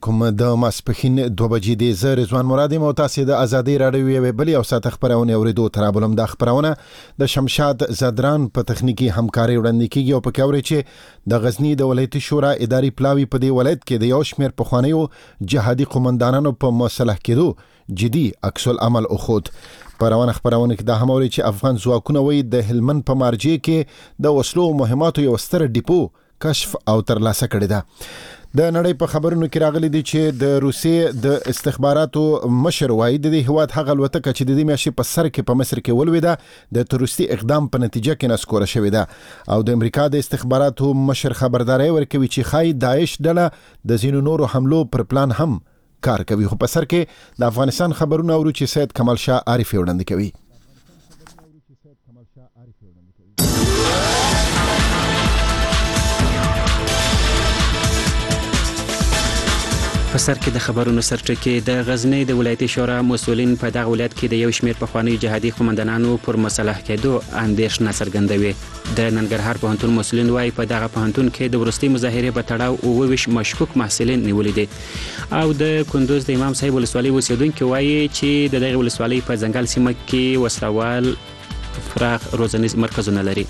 کوم د ماسپخین 2 بجې د زه رضوان مراد یم او تاسو د ازادي رادیو یوې بلې او ساته خبرونه اوریدو ترابلم د خبرونه د شمشاد زدران په تخنیکی همکاري وړاندې کیږي او په کاوري چې د غزنی د ولایتي شورا اداري پلاوی په دې ولایت کې د یو شمېر پخوانیو جهادي قومندانانو په مصالح کېدو جدي عکس العمل او خود پرونه خبرونه کې د هموري چې افغان ځواکونه وي د هلمند په مارجې کې د وسلو مهماتو یو ستر ډیپو کشف او ترلاسه کړی ده. د نړۍ په خبرونو کې راغلي دي چې د روسیې د استخباراتو مشر وایي د هیواد هغه الوتکه چې د دې میاشتې په سر کې په مصر کې ولویده د تروریستي اقدام په نتیجه کې نسکوره شوې ده او د امریکا د استخباراتو مشر خبرداري ورکوي چې خای داعش ډله د زینو نورو حملو پر پلان هم کار کوي. خو په سر کې د افغانستان خبرونه اورو چې سید کمال شاه عارف وړاندې کوي. په سر کې د خبرونو سرټکی د غزنی د ولایتي شورا مسؤلین په دغه ولایت کې د یو شمېر پخواني جهادي قومندانانو پر مصالح کېدو اندېښنه څرګندوي. د ننګرهار پوهنتون مسؤلین وايي په دغه پوهنتون کې د ورستي مظاهرې په تړاو 29 مشکوک محصلین نیولې دي او د کندوز د امام صاحب ولسوالۍ اوسیدونکو وايي چې د دغه ولسوالۍ په ځنګل سیمه کې وسلوال فراخ روزنیز مرکزونه لري.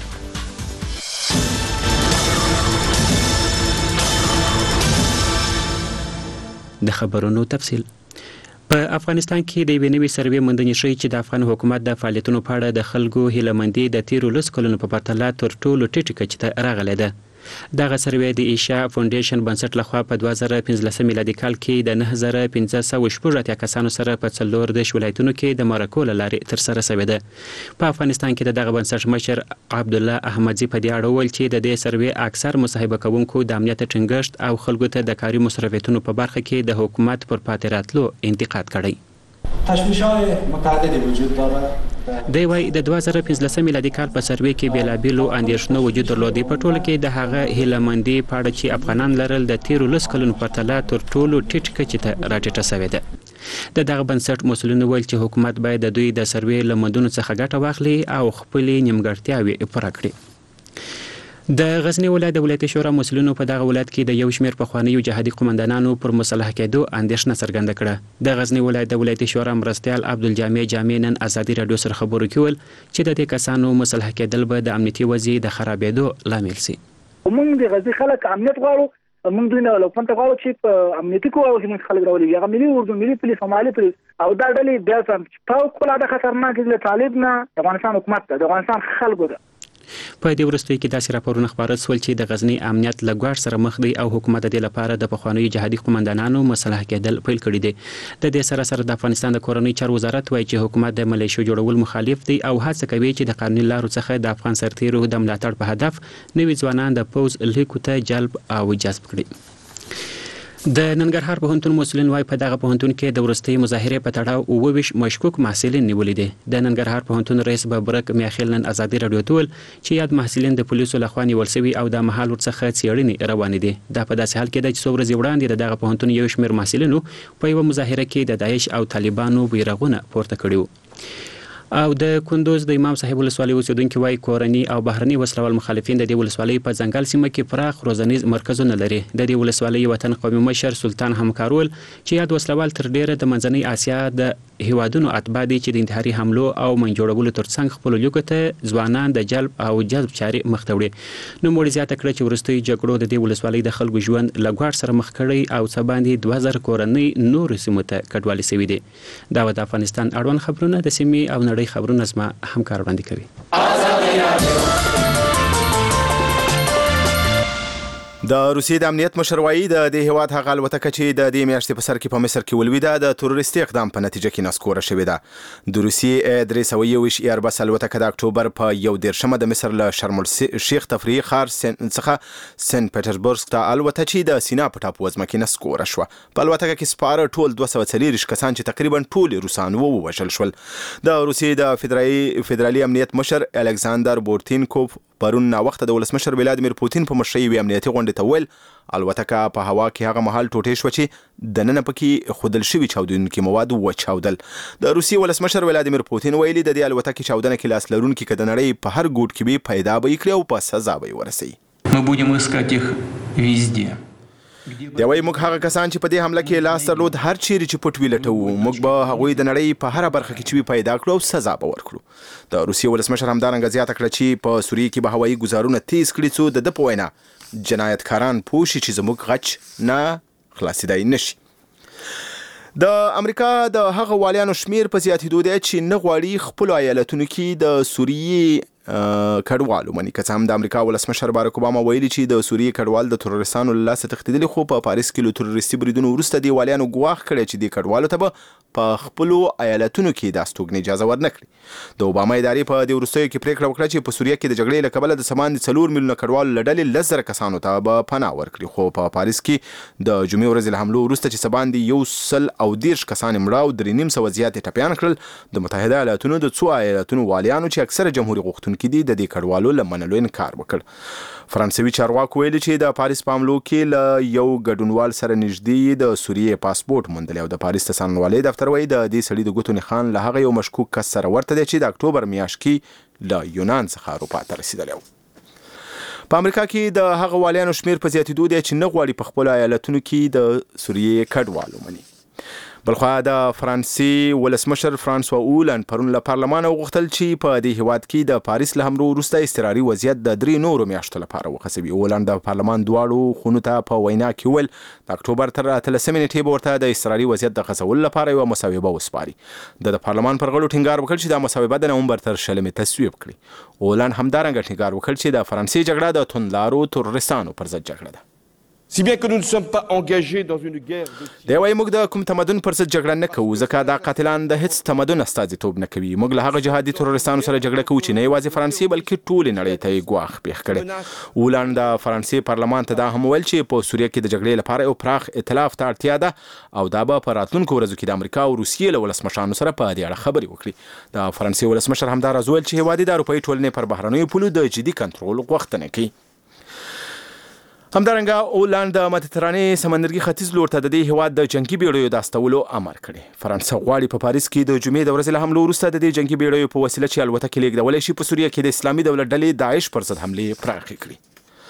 د خبرونو تفصیل په افغانستان کې د یوې نوې سروې موندنې ښیي چې د افغان حکومت د فعالیتونو په اړه د خلکو هیلهمندي د تیرو 10 کلونو په پرتله تر ټولو ټیټه کچې ته راغلې ده. دغه سروې د ایشا فاونډیشن بنسټ لخوا په 2015 میلادي کال کې د 9580 کسانو سره په 14 ولایتونو کې د مرکو له لارې ترسره شوې ده. په افغانستان کې دغه بنسټ مشر عبد الله احمدزي په دې اړه وویل چې د دې سروې اکثر مصاحبه کوونکو د امنیت ټینګښت او خلکو ته د کاري مصرفیتونو په برخه کې د حکومت پر پاتې راتلو انتقاد کړی. تشویش‌های متعددی وجود دارد. دی وايي د 2015 میلادي کال په سروې کې بیلابیلو اندېښنو وجود درلودي. په ټوله کې د هغه هیلهمندي په اړه چې افغانان لرل د تیرو 10 کلونو په پرتله تر ټولو ټیټ کچې ته راټیټه شوې ده. د دغه بنسټ مسؤلین ویل چې حکومت باید د دوی د سروې له موندنو څخه ګټه واخلي او خپلې نیمګړتیاوې پوره کړي. د غزنی ولایت د ولایتي شورا مسؤلینو په دغه ولایت کې د یو شمېر پخوانیو جهادي قومندانانو پر مصالح کېدو اندېښنه څرګنده کړه. د غزنی ولایت د ولایتي شورا مرستیال عبدالجامع جامع نن ازادي رادیو سره خبرو کې ویل چې د دې کسانو مصالح کېدل به د امنیتي وضعیت د خرابېدو لامل شي. موږ د غزنی خلک امنیت غواړو، موږ دوی نه لوپنته غواړو چې په امنیتي کوو چې موږ خلک راولي هغه ملي اردو ملي پولیس مالي پولیس او دا ډلې بیا څنګه په کومه د خطرناک د طالب نه افغانستان حکومت ته د افغانستان خلکو ده. په دې وروستیو کې داسې راپورونه خبره شول چې د غزنی امنیت له ګواښ سره مخ دی او حکومت د دې لپاره د پخوانیو جهادي قومندانانو مصالح کېدل پیل کړي دي. د دې سره سره د افغانستان د کورنۍ چارو وزارت وایي چې حکومت د ملیشو جوړول مخالف دی او هڅه کوي چې د قانوني لارو څخه د افغان سرتیرو د ملاتړ په هدف نوي ځوانان د پوز لیکو ته جلب او جذب کړي. د ننګرهار پوهنتون مسؤلین وايي په دغه پوهنتون کې د ورستي مظاهرې په تړاو 29 مشکوک محصلین نیولې دي. د ننګرهار پوهنتون رئیس ببرک میاخیل نن ازادي رادیو ته ویل چې یاد محصلین د پولیسو لخوا نیول شوي او د مهال ورڅخه څېړنې روانې دي. دا په داسې حال کې ده چې څو ورځې وړاندې د دغه پوهنتون یو شمېر محصلینو په یوه مظاهره کې د داعش او طالبانو بیرغونه پورته کړي وو. او د کندوز د امام صاحب ولسوالۍ اوسیدونکو وايي کورني او بهرني وسلوال مخالفین د دې ولسوالۍ په ځنګل سیمه کې پراخ روزنیز مرکزونه لري. د دې ولسوالۍ وطن قومي مشر سلطان همکارول چې یاد وسلوال تر ډیره د منځنۍ اسیا د هیوادونو اتباع دي چې د انتحاري حملو او منجوړولو ترڅنګ خپل لیکو ته ځوانان د جلب او جذب چارې مخ ته وړي. نو موږ زیاته کړه چې وروستي جګړو د دې ولسوالۍ د خلکو ژوند له ګواښ سره مخ کړی او څه باندې 2000 کورنۍ نور سیمو ته کډوالي شوي دي. دا د افغانستان اړوند خبرونه د سیمې او نړۍ خبرونه زما همکار وړاندې کوي. د روسیې د امنیت مشر وایي د دې هیواد هغه الوتکه چې د دې میاشتې په سر کې په مصر کې ولویده د تروریستي اقدام په نتیجه کې نسکوره شوې ده. د روسیې 321 ایربس الوتکه د اکتوبر په 11 د مصر له شرم الشیخ تفریحي ښار څخه سنت پټرزبورګ ته الوته چې د سینا په ټاپو وزمه کې نسکوره شوه. په الوتکه کې سپاره ټول 240 کسان چې تقریبا ټول روسان ووژل شول. د روسیې د فدرالي امنیت مشر الکساندر بورتینکوف پرون وخت د ولسمشر ولادیمیر پوتین په مشرۍ یوې امنیتي غونډې ته ویل الوتکه په هوا کې هغه مهال ټوټې شوه چې دننه پکې ښودل شوي چاودونکي مواد وچاودل. د روسیې ولسمشر ولادیمیر پوتین ویلي د دې الوتکې چاودنه کې لاس لرونکي که د نړۍ په هر ګوټ کې به پیدا به یې کړي او په سزا به یې ورسوي. Мы будем искать их везде. دی وايي موږ هغه کسان چې په دې حمله کې لاس درلود هر چیرې چې پټ ویلټو موږ به هغوی د نړۍ په هر برخه کې چې پیدا کړو او سزا به ورکړو د روسیې ولسمشر همدارنګه زیاته کړه چې په سوریه کې به هوایي ګزارونه تیز کړي څو د په وینا جنایتکاران پوه شي چې زموږ غچ نه خلاصېدای نشي. د امریکا د هغه والیانو شمیر په زیاتېدو دی چې نه غواړي خپل ایالتونو کې د سوریې کډوالو مني که څه هم د امریکا ولسمشر باراک اوباما ویلي چې د سوریې کډوال د تروریستانو له لاسه تښتېدلي خو په پاریس کې له تروریستي بریدونو وروسته دې والیانو ګواښ کړی چې دې کډوالو ته به په خپلو ایالتونو کې د استوګنې اجازه ورنکړي. د اوباما ادارې په دې وروستیو کې پریکړه وکړه چې په سوریه کې د جګړې له کبله د سماندې 4 میلیونه کډوالو له ډلې 10,000 کسانو ته به پناه ورکړي خو په پاریس کې د جمعې ورځې له حملو وروسته چې سباندې 130 کسان مړه او 3,500 زیاتې ټپیان کړل د متحده ایالاتونو د څو ایالتونو والیانو چې اکثره جمهوریت غوښتونکي دي د دې کډوالو له منلو انکار وکړ. فرانسوي چارواکو ویلي چې د پاریس په حملو کې له یو ګډونوال سره نږدې د سوریې پاسپورت موندلی او د پاریس د څارنوالۍ دفتر وایي د دې سړي د ګوتو نښان له هغه یو مشکوک کس سره ورته دی چې د اکتوبر میاشت کې له یونان څخه اروپا ته رسېدلی و. په امریکا کې د هغه والیانو شمیر په زیاتېدو دی چې نه غواړي په خپلو ایالتونو کې د سوریې کډوال ومني. بلخوا د فرانسې ولسمشر فرانسوا اولند پرون له پارلمان وغوښتل چې په دې هیواد کې د پاریس له حملو وروسته اضطراري وضعیت د 3 نورو میاشتو لپاره وخصوي. اولند د پارلمان دواړو خونو ته په وینا کې ویل د اکتوبر تر 13 نیټې به ورته د اضطراري وضعیت د خصولو لپاره یوه مصوبه وسپاري. د پارلمان پر غړو ټینګار وکړ چې دا مصوبه د نومبر تر 20 تصویب کړي. اولند همدارنګه ټینګار وکړ چې د فرانسې جګړه د توندلارو تروریستانو پر ضد جګړه ده. Si bien que nous ne sommes pas engagés dans une guerre دی وايي موږ د کوم تمدن پر ضد جګړه نه کوو ځکه دا قاتلان د هیڅ تمدن استازیتوب نه کوي. موږ له هغه جهادي تروریستانو سره جګړه کوو چې نه یوازې فرانسې بلکې ټولې نړۍ ته یې ګواښ پېښ کړی. اولند د فرانسې پارلمان ته دا هم ویل چې په سوریه کې د جګړې لپاره یو پراخ ائتلاف ته اړتیا ده او دا به په راتلونکو ورځو کې د امریکا او روسیې له ولسمشرانو سره په دې اړه خبرې وکړي. د فرانسې ولسمشر همداراز ویل چې هیواد د اروپایي ټولنې پر بهرنیو پولو د جدي کنټرول غوښتنه کوي. همدارنګه اولند د مدیترانې سمندرګي ختیځ لور ته د دې هیواد د جنگي بیړیو د استولو امر کړی. فرانسه غواړي په پاریس کې د جمعې د ورځې له حملو وروسته د دې جنگي بیړیو په وسیله چې الوتکې لیږدولی شي په سوریه کې د اسلامي دولت ډلې داعش پر ضد حملې پراخې کړي.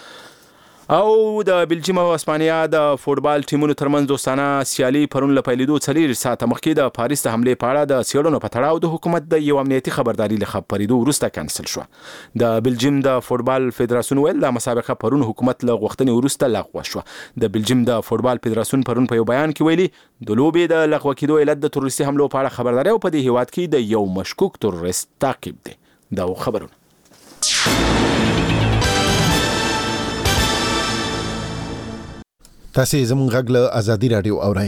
او د بلجیم او اسپانیا د فوټبال ټیمونو ترمنځ دوستانه سیالي پرون له پیلېدو 4 ساعته مخکې د پاریس د حملې په اړه د څېړنو په تړاو د حکومت د یو امنیتي خبرداري له خپرېدو وروسته کانسل شوه. د بلجیم د فوټبال فدراسیون ویل د مسابقه پرون حکومت له غوښتنې وروسته لغوه شوه. د بلجیم د فوټبال فدراسیون پرون په یو بیان کې ویلي د لوبې د لغوه کېدو علت د تروریستي حملو په اړه خبرداری او په دې هیواد کې د یو مشکوک تروریست تعقیب دی. دا خبرونه تاسې زموږ غږ له ازادي راډیو اورئ.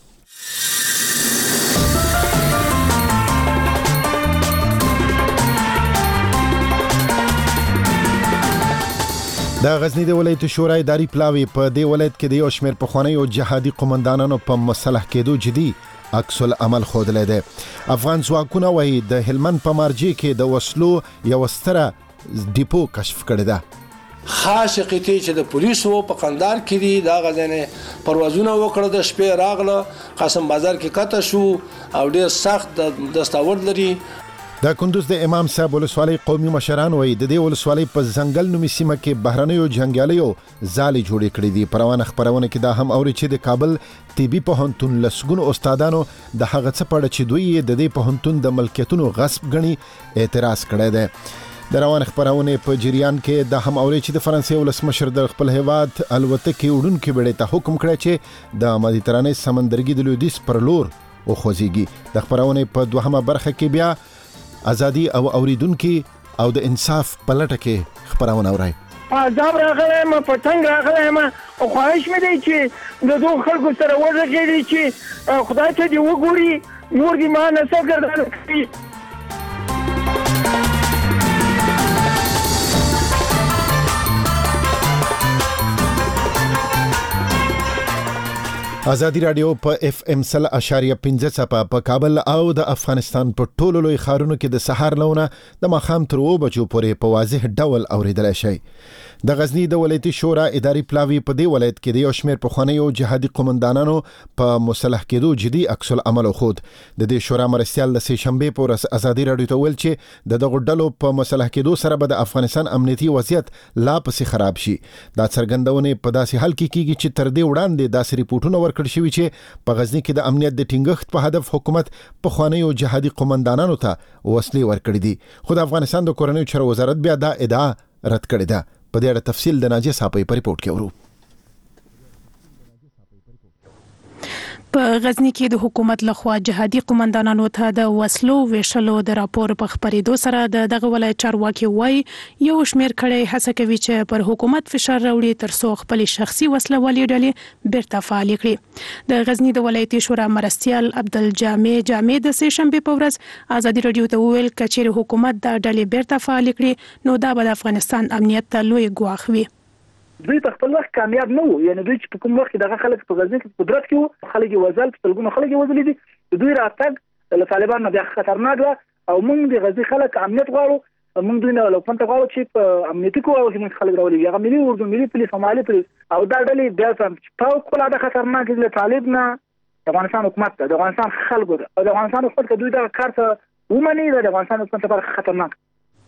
د غزنی د ولایت شورای اداري پلاوی په دې ولایت کې د یو شمېر پخوانیو جهادي قومندانانو په مصالح کېدو جدي عکس العمل ښودلی دی. افغان ځواکونه وایي د هلمند په مارجې کې د وسلو یوه ستره ډیپو کشف کړې ده. خاص قطعی چې د پولیسو په قندار کې دي دا غځنه پروازونه وکړه د شپې راغله قاسم بازار کې کته شو او ډېر سخت دستاورد لري. د کندوز د امام صاحب ولسوالۍ قومي مشران وایي د دې ولسوالۍ په ځنګل نومي سیمه کې بهرنیو جنګیالیو ځالې جوړې کړې دي. په روانه خپرونه کې دا هم اوري چې د کابل طبي پوهنتون لسګونو استادانو د هغه څه په اړه چې دوی د دې پوهنتون د ملکیتونو غصب ګڼي اعتراض کړی دی. د روان خبرونه په جریان کې د هم اوري چې د فرانسې ولسمشر د خپل هیواد الوتکې وړونکو بیړۍ ته حکم کړی چې د مدیترانې سمندرګي د لویدیځ پر لور وخوځيږي. د خبرونه په دوهمه برخه کې بیا ازادي او اوریدونکو او د انصاف په لټه کې خبرونه اوري. عذاب راغلی ما پتنګ راغلی ما او خواهش مې دی چې د دوه خلکو سره ورغېږي چې خدای ته دی وګوري نور دی ما نه څه ګرځول کوي. ازادي رادیو په اف ام 100.15 صفه په کابل او د افغانستان په ټولو لوی ښارونو کې د سحر لونه د ماښام تر 2 بجو پورې په واضح ډول اوریدل شي. د غزنی د ولایتي شورا اداري پلاوی په دې ولایت کې د یو شمېر پخوانیو جهادي قومندانانو په مصالح کېدو جدي عکس العمل خود. د دې شورا مرستيال د سه شنبه په ورځ ازادي رادیو ته ویل چې د دغه ډلو په مصالح کېدو سره به د افغانستان امنیتي وضعیت لا پسې خراب شي. دا څرګندونه په داسې حال کې کیږي چې تر دې وړاندې داسې ریپورتونه ورکړل شوی چې په غزنی کې د امنیت د ټینګښت په هدف حکومت په خوانیو جهادي قومندانانو ته وسلې ورکړې دي. خو د افغانستان د کورنیو چارو وزارت بیا دا ادعا رد کړې ده. په دې اړه تفصیل د ناجیه صاحب په ریپورت کې ورو. په غزنی کې د حکومت لخوا جهادي قومندانانو ته د وسلو ویشلو د راپور په خبرېدو سره دغه ولایت چارواکي وایي یو شمېر کړي هڅه کوي چې پر حکومت فشار راوړي تر څو خپل شخصي وسله والي ډلې بیرته فعال کړي. د غزنی د ولایتي شورا مرستيال عبدالجامع د سه شنبه په ورځ ازادي رادیو ته ویل کچېر حکومت د ډلې بیرته فعال کړي نو دا به د افغانستان امنیت ته لوی ګواښ وي. دوی په خپل وخت کامیاب نه وو، یعنی دوی چې په کوم وخت دغه خلک په غزنی کې قدرت کې وو، خلک یې وزل په تلګونو خلک یې وزلې دي. دوی راتګ له طالبانو بیا خطرناک و او موږ د غزنی خلک امنیت غواړو. موږ دوی نه لوپن ته غواړو چې په امنیتي کوو چې موږ خلک راولي هغه ملي اردو ملي پولیس سومالي پولیس او دا ډلې بیا په کومه خطرناک دي. طالب نه د افغانستان حکومت د افغانستان خلکو د افغانستان حکومت دوی دا کار ته ومني د افغانستان حکومت لپاره خطرناک.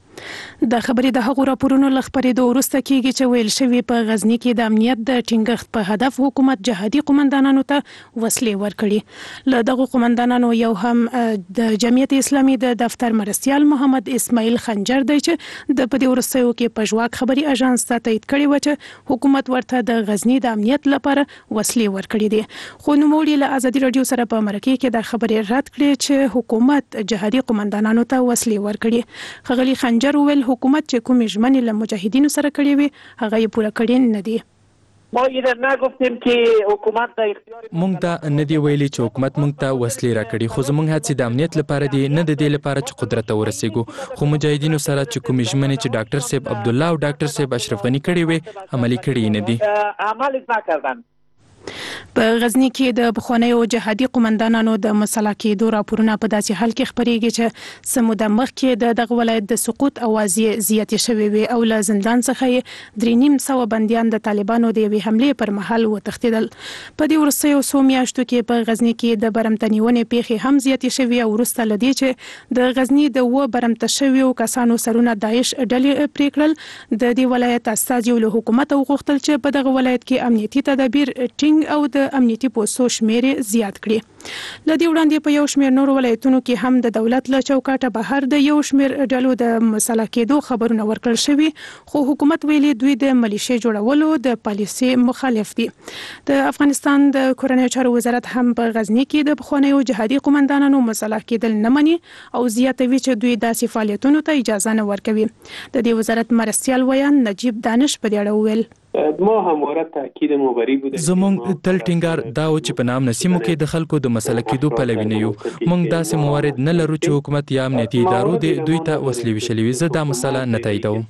د خبرې د هغو راپورونو لخبرېدو وروسته کېږي چې ویل شوی په غزنی کې د امنیت د ټینګښت په هدف حکومت جهادي قومندانانو ته وسلې ورکړي. له دغه قومندانانو یو هم د جمعیت اسلامي د دفتر مرستيال محمد اسماعیل خنجر دی چې د په دې وروستیو کې په ژواک خبري اژانس ته تایید کړی و چې حکومت ورته د غزنی د امنیت لپاره وسلې ورکړي دي. خو نوموړي له ازادي رادیو سره په مرکه کې د خبرې رد کړې چې حکومت جهادي قومندانانو ته وسلې ورکړي. خغلی خنجر ویل حکومت چې کوم ژمنې له مجاهدینو سره کړې وي هغه یې پوره کړي نه دي. ما اینا نگفتیم که حکومت د اختیار مونږ دا نه دی ویلي چې حکومت مونږ ته وسلې راکړي، خو زمونږ هڅې د امنیت لپاره دي، نه د دې لپاره چې قدرت ته ورسېږو. خو مجاهدینو سره چې کوم ژمنې چې ډاکټر صاحب عبد الله او ډاکټر صاحب اشرف غنی کړي وي عملي کړي نه دي. عمل نکردن. په غزنی کې د بخوانیو جهادي قومندانانو د مصالح کېدو راپورونه په داسې حال کې خبرېږي چې سموده مخکې د دغه ولایت د سقوط اوازې زیاتې شوې وي او له زندان څخه 3.5 بنديان د طالبانو د یوې حملې پر مهال وتښتېدل. په دې وروستیو څو میاشتو کې په غزنی کې د برمتنیونې پیښې هم زیاتې شوې او وروسته له دې چې د غزنی د و برمته شویو کسانو سرونه داعش ډلې پرې کړل، د دې ولایت استازي له حکومت غوښتل چې په دغه ولایت کې امنیتي تدابیر ټینګ او د امنیتي پوسټو شمېر زیات کړي. له دې وړاندې په یو شمېر نور ولایتونو کې هم د دولت له چوکاټه بهر د یو شمېر ډلو د مصالح کېدو خبرونه ورکړل شوي، خو حکومت ویلي دوی د ملیشې جوړولو د پالیسي مخالف دي. د افغانستان د کورنیو چارو وزارت هم په غزنی کې د بخوانیو جهادي قومندانانو مصالح کېدل نه مني او زیاتوي چې دوی داسې فعالیتونو ته اجازه نه ورکوي. د دې وزارت مرستيال ویان نجیب دانش په دې اړه ویل ما همواره تاکید مبری بوده. زمونږ تل ټینګار دا و چې په نام نسیمو کې د خلکو د مسله کېدو پلوي نه یو. مونږ داسې موارد نه لرو چې حکومت یا امنیتي ادارو دوی ته وسلې ویشلې وي. زه دا مسله نه تاییدوم.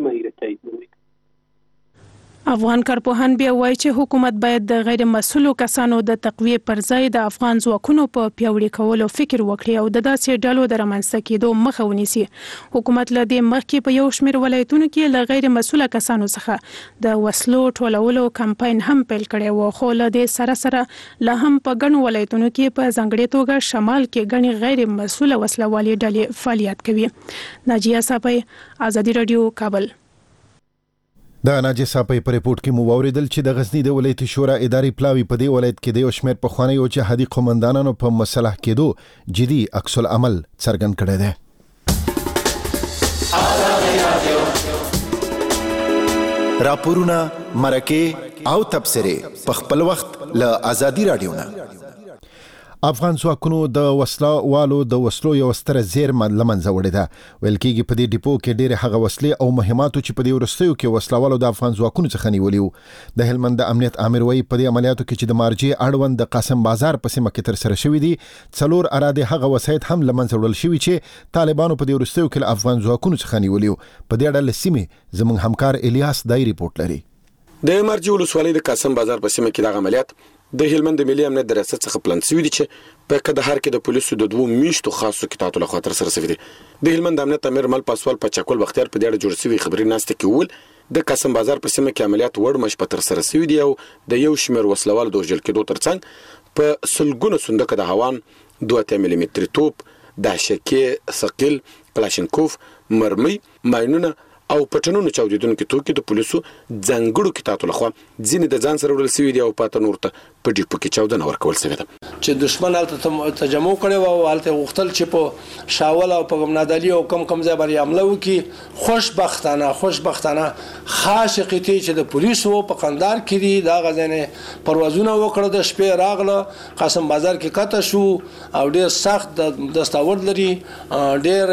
افغان کارپوهان بیا وایي چې حکومت باید د غیر مسؤلو کسانو د تقویه پر ځای د افغان ځواکونو په پیاوړي کولو فکر وکړي او د داسې ډلو د رامنځته کېدو مخه ونیسي. حکومت له دې مخکې په یو شمېر ولایتونو کې له غیر مسؤله کسانو څخه د وسلو ټولولو کمپاین هم پیل کړی و، خو له دې سره سره لا هم په ګڼو ولایتونو کې په ځانګړې توګه شمال کې ګڼې غیر مسؤله وسله والي ډلې فعالیت کوي. ناجیه صاحب، ازادي رادیو، کابل. د ناجیه صاحب په ریپورت کې مو واوریدل چې د غزنی د ولایتي شورا اداري پلاوی په دې ولایت کې د یو شمېر پخوانیو جهادي قومندانانو په مصالح کېدو جدي عکس العمل څرګند کړی دی. راپورونه، مرکه او تبصره په خپل وخت له ازادي رادیو نه. افغان ځواکونو د وسله والو د وسلو یو ستره زیرمه لمنځه وړې ده. ویل کېږي په دې ډیپو کې ډېرې هغه وسلې او مهماتو چې په دې وروستیو کې وسله والو د افغان ځواکونو څخه نیولي وو. د هلمند د امنیت امیر وایي په دې عملیاتو کې چې د مارجې اړوند د قاسم بازار په سیمه کې ترسره شوي دي 4 اراده هغه وسایط هم لمنځه وړل شوي چې طالبانو په دې وروستیو کې افغان ځواکونو څخه نیولي وو. په دې اړه سیمه زموږ همکار الیاس دای ریپورت لري. د مرجې ولسوالۍ د قاسم بازار په سیمه کې د عملیات د هلمند د ملي امنیت د ریاست څخه پلان شوی دی چې په کندهار کې د پولیسو د 2 میاشتو خاصو قطعاتو له خاطر سره سوي دي. د هلمند امنیت امیر مل پاسوال په چکول بختیار په دې اړه جوړ شوی خبري ناشته کې ول د قاسم بازار په سیمه کې عملیات وړ مش په تر سره شوی دی او د یو شمېر وسلوال د وژل کېدو ترڅنګ په سلګونو صندوق د هوان 2 ملي متر توپ د شکې ثقيل کلاشینکوف مرمي ماینونه او پټنونو چاودیدونکو توکي د پولیسو ځانګړو کتابو لخوا ځینې د ځان سره وړل شوی دی او پاتې نور ته په ډیپو کې چاودنه ورکول شوې ده چې دشمن هلته تجمع کړي او هلته غوښتل چې په شاول او په غمنادالي او کم ځای باندې حمله وکړي. خوشبختانه خاص قطعې چې د پولیسو په قندار کې دي دا غزنه پروازونه وکړه د شپې راغله قاسم بازار کې کته شو او ډېر سخت دستاورد لري ډېر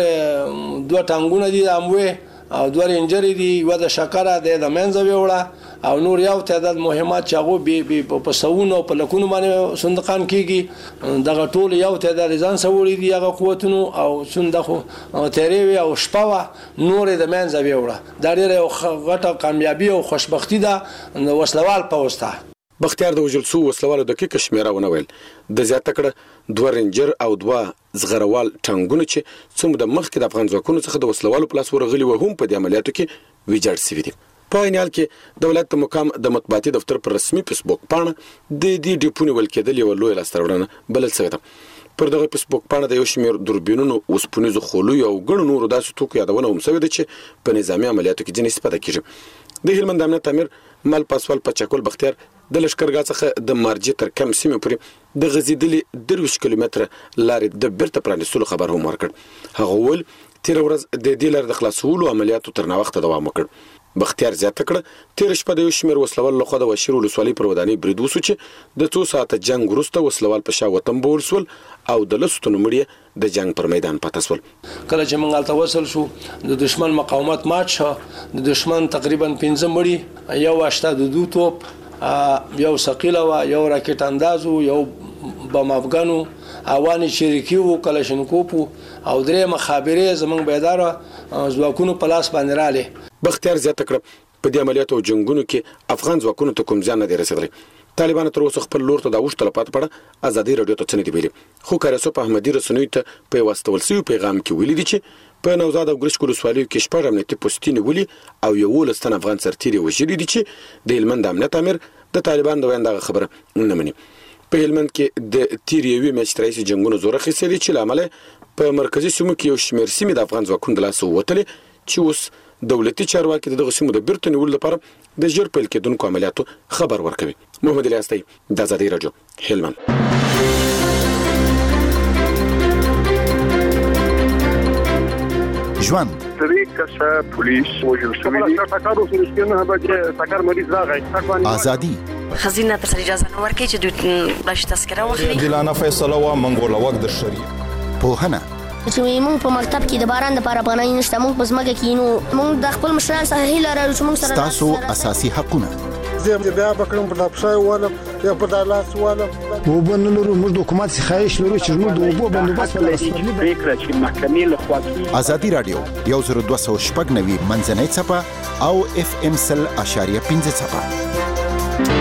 2 ټانګونه دي اموي او 2 رینجر دي یو د شکره د منځ ویوړه او نور یو تعداد مهمات چې هغه په سونو په لکونو باندې صندوقان کېږي دغه ټول یو تعداد ځان سوړي دي هغه قوتونو او صندوق تیریوي او شپه نور د منځ ویوړه دا ډېر غټه کامیابی او خوشبختی ده وسلوال په وسته. بختیار د وژل سو وسلوالو د کې کشمیره ونه ویل د زیاته کړه 2 رینجر او 2 زغروال ټانګونه چې څومره د مخ کې د افغان ځواکونو څخه د وسلوالو پلاس ورغلي و هم په دې عملیاتو کې ویجاړ شوی دي. په عین حال کې د ولایت مقام د مطبوعاتي دفتر پر رسمي فیسبوک پاڼه د دې ډیپونی ولکېدل یو لوی لاستهراوړنه بلل شوی ده. پر دغه فیسبوک پاڼه د یو شمېر دوربینونو اوسپنیزو خولو او ګڼو نورو داسې توکو یادونه هم شوې ده چې په نظامی عملیاتو کې ځینې استفاده کیږي. د هلمند امنیت امیر مل پاسوال په چکول بختیار د لشکرګاه څخه د مارجې تر کم سیمې پورې د غزیدلې 23 کیلومتره لارې د بیرته پرانیستلو خبر هم ورکړ. هغه ول تیر ورځ د دې لارې د خلاصولو عملیاتو تر ناوخته دوام وکړ. بختیار زیاته کړه تیر شپه د یو شمېر وسلوال لخوا د وشیر ولسوالۍ پر ودانۍ برید وسو چې د 2 ساعته جنگ وروسته وسلوال په شا وطن بول سول او د لسو مړي د جنگ پر میدان پاتې سول. کله چې موږ الته وصل شو د دشمن مقاومت مات شو د دشمن تقریبا 15 مړي یو 82 توپ یو ثقيل او یو راکټ اندازو یو بم افغانو اواني شریکیو کلاشینکوف او 3 مخابره زمنګ بیدار ځواکونو په لاس باندې رااله. بختیار زیاته کړه په دې عملیاتو او جنگونو کې افغان ځواکونو ته کوم ځان نه دی رسیدلی. طالبان تر اوسه خپل لور ته د اوښ تلپات پړه ازادي رادیو ته څنګه دی ویلي خو کارسو په احمدي رسنیو ته په واستول سوي پیغام کې ویلي دي چې په نوزاد او ګرشکو ولسوالیو کې شپږ امنیتي پوسټونه ولي او یو لستن افغان سرتیري وژلي دي چې د هلمند امنیت امیر د طالبان د ویندغه خبره نه مني. په هلمند کې د تیر یوې میاشتې راهیسې جنگونو زور اخیستلی چې له امله په مرکزي سیمو کې یو شمېر سیمې د افغان ځواکونو د لاسه ووتلې چې اوس دولتي چارواکي دغه سیمو د بیرته نیولو لپاره د ژر پیل کېدونکو عملیاتو خبر ورکوي. محمد الیاستی د آزادۍ رادیو هلمند. ژوند پولیس وژل شوی آزادي خزینه تر اجازه نه ورکړي چې دوی بلش تذکره واخلي دلانه فیصله وا منګول وخت در شری پوهنه چې موږ په مکتب کې د باران لپاره افغانۍ نشته موږ په ځمکه کې نو موږ د خپل مشران څخه هیله لرو چې موږ سره تاسو اساسي حقونه زه بیا بکړم په دپشای ولم یا په دالاس ولم وبنلرو موږ د حکومت خواهش لرو چې موږ د اوبو بندوبست ولرو فکر چې محکمې له خوا آزادي رادیو 1290 منځنۍ صفه او FM 100.5 صفه.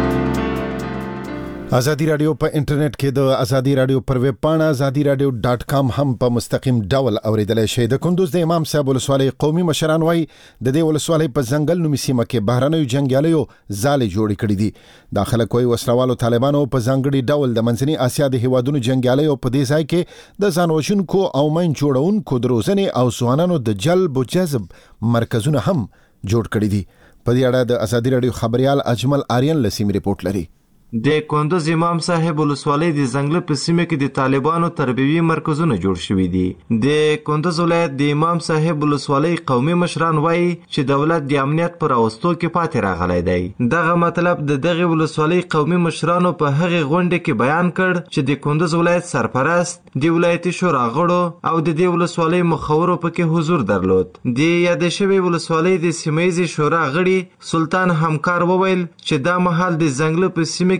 آزادی رادیو په انټرنیټ کې د آزادی رادیو پر ویب پاڼه azadiradio.com هم په مستقیم ډول اوریدلای شئ. د کندوز د امام صاحب ولسوالۍ قومي مشران وایي د دې ولسوالۍ په ځنګل نومي سیمه کې بهرنیو جنګیالیو ځالې جوړې کړې دي. دا خلک وایي وسلوالو طالبانو په ځانګړي ډول د منځني اسیا د هیوادونو جنګیالیو په دې ځای کې د ځان وژونکو او مین جوړونکو د روزنې او ځوانانو د جلب او جذب مرکزونه هم جوړ کړي دي. په دې اړه د آزادی رادیو خبريال اجمل آریان لسیم ریپورت لري. د کندوز امام صاحب ولسوالۍ د ځنګل په سیمه کې د طالبانو تربیوي مرکزونه جوړ شوي دي. د کندوز ولایت د امام صاحب ولسوالۍ قومي مشران وایي چې دولت د امنیت پر اوستو کې پاتې راغلی دی. دغه مطلب د دغه ولسوالۍ قومي مشرانو په هغه غونډه کې بیان کړ چې د کندوز ولایت سرپرست د ولایتي شورا غړو او د دې ولسوالۍ مخورو پکې حضور درلود. د یادې شوې ولسوالۍ د سیمه ییزې شورا غړي سلطان همکار وویل چې دا مهال د ځنګل په سیمه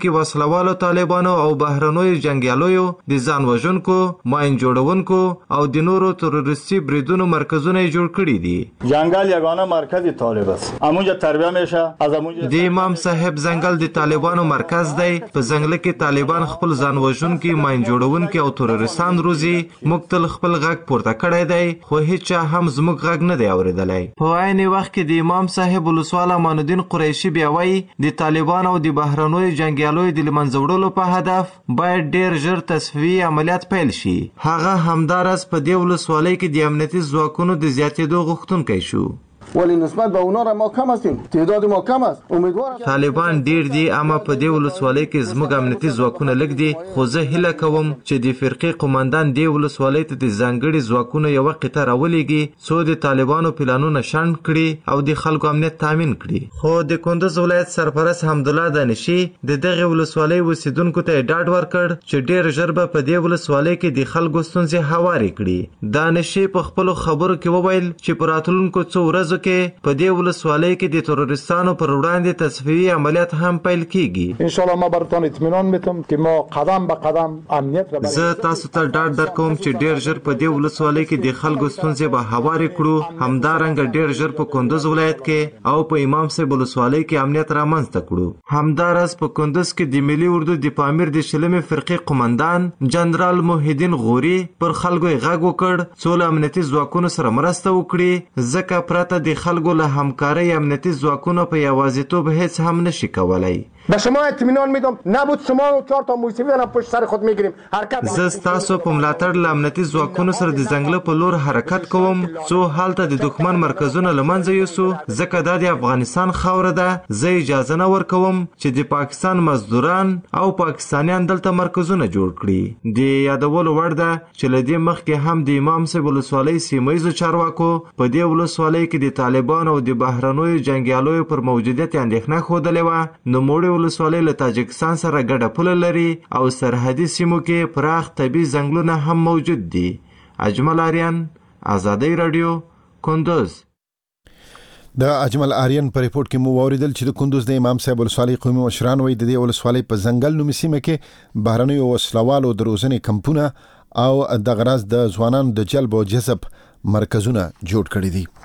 کې وسلوالو طالبانو او بهرنیو جنگیالیو د ځان وژونکو ماین جوړونکو او د نورو تروریستي بریدونو مرکزونه جوړ کړي دي. جنگل یگانه مرکز طالب است. همونجا تربیه میشه از همونجا. د امام صاحب ځنګل د طالبانو مرکز دی. په ځنګل کې طالبان خپل ځان وژونکي ماین جوړونکي او تروریستان روزي. موږ تل خپل غږ پورته کړی دی خو هیڅ هم زموږ غږ نه دی اوریدلی. په عین وخت کې د امام صاحب ولسوال امان الدین قریشي بیا وایي د طالبان او د بهرنیو جنگیالیو د له منځه وړلو په هدف باید ډیر ژر تصفیې عملیات پیل شي. هغه همداراز په دې ولسوالۍ کې د امنیتي ځواکونو د زیاتېدو غوښتونکی شو. ولی نسبت به اونا را ما کم هستیم، تعداد ما کم است. امیدوارم طالبان ډیر دي اما په دې ولسوالۍ کې زموږ امنیتي ځواکونه لږ دي خو زه هیله کوم چې د فرقې قومندان دې ولسوالۍ ته د ځانګړي ځواکونو یوه قطعه راولېږي څو د طالبانو پلانونه شنډ کړي او د خلکو امنیت تامین کړي. خو د کندوز ولایت سرپرست حمدالله دانشي د دغې ولسوالۍ اوسیدونکو ته ډاډ ورکړ چې ډیر ژر به په دې ولسوالۍ کې د خلکو ستونزې هوارې کړي. دانشي په خپلو خبرو کې وویل چې په راتلونکو څو ورځو کې په دې ولسوالۍ کې د تروریستانو پر وړاندې تصفیې عملیات هم پیل کیږي. ان شاء الله ما براتون اطمینان میتم که ما قدم به قدم امنیت را زه تاسو ته ډاډ درکوم چې ډیر ژر په دې ولسوالۍ کې د خلکو ستونزې به هوارې کړو. همدارنګه ډیر ژر په کندوز ولایت کې او په امام صاحب ولسوالۍ کې امنیت رامنځته کړو. همداراز په کندوز کې د ملي اردو د پامیر د شلمې فرقې قومندان جنرال محی الدین غوري پر خلکو غږ وکړ څو له امنیتي ځواکونو سره مرسته وکړي ځکه پرته د خلکو له همکارۍ امنیتي ځواکونو په یوازیتوب هیڅ هم نشي کولای. به شما اطمینان میدم نبود شما و 4 تا موسیقی را پشت سر خود میگیریم حرکت. زه ستاسو په ملاتړ له امنیتي ځواکونو سره د ځنګله په لور حرکت کوم څو هلته د دښمن مرکزونه له منځه یوسو ځکه دا د افغانستان خاوره ده. زه اجازه نه ورکوم چې د پاکستان مزدوران او پاکستانیان دلته مرکزونه جوړ کړي. د یادولو وړ ده چې له دې مخکې هم د امام صاحب ولسوالۍ سیمهییزو چارواکو په دې ولسوالۍ کې د طالبان او د بهرنیو جنګیالیو پر موجودیت اندېښنه ښودلې وه. نوموړې ولسوالۍ له تاجکستان سره ګډه پوله لري او سرحدي سیمو کې پراخ طبیعي ځنګلونه هم موجود دي. اجمل آریان، آزادۍ رادیو، کندوز. د اجمل آریان په ریپورت کې مو واوریدل چې د کندوز د امام صاحب ولسوالۍ قومي مشران وایي د دې ولسوالۍ په ځنګل نومي سیمه کې بهرنیو وسلوالو د روزنې کمپونه او د غراض د ځوانانو د جلب او جذب مرکزونه جوړ کړي دي.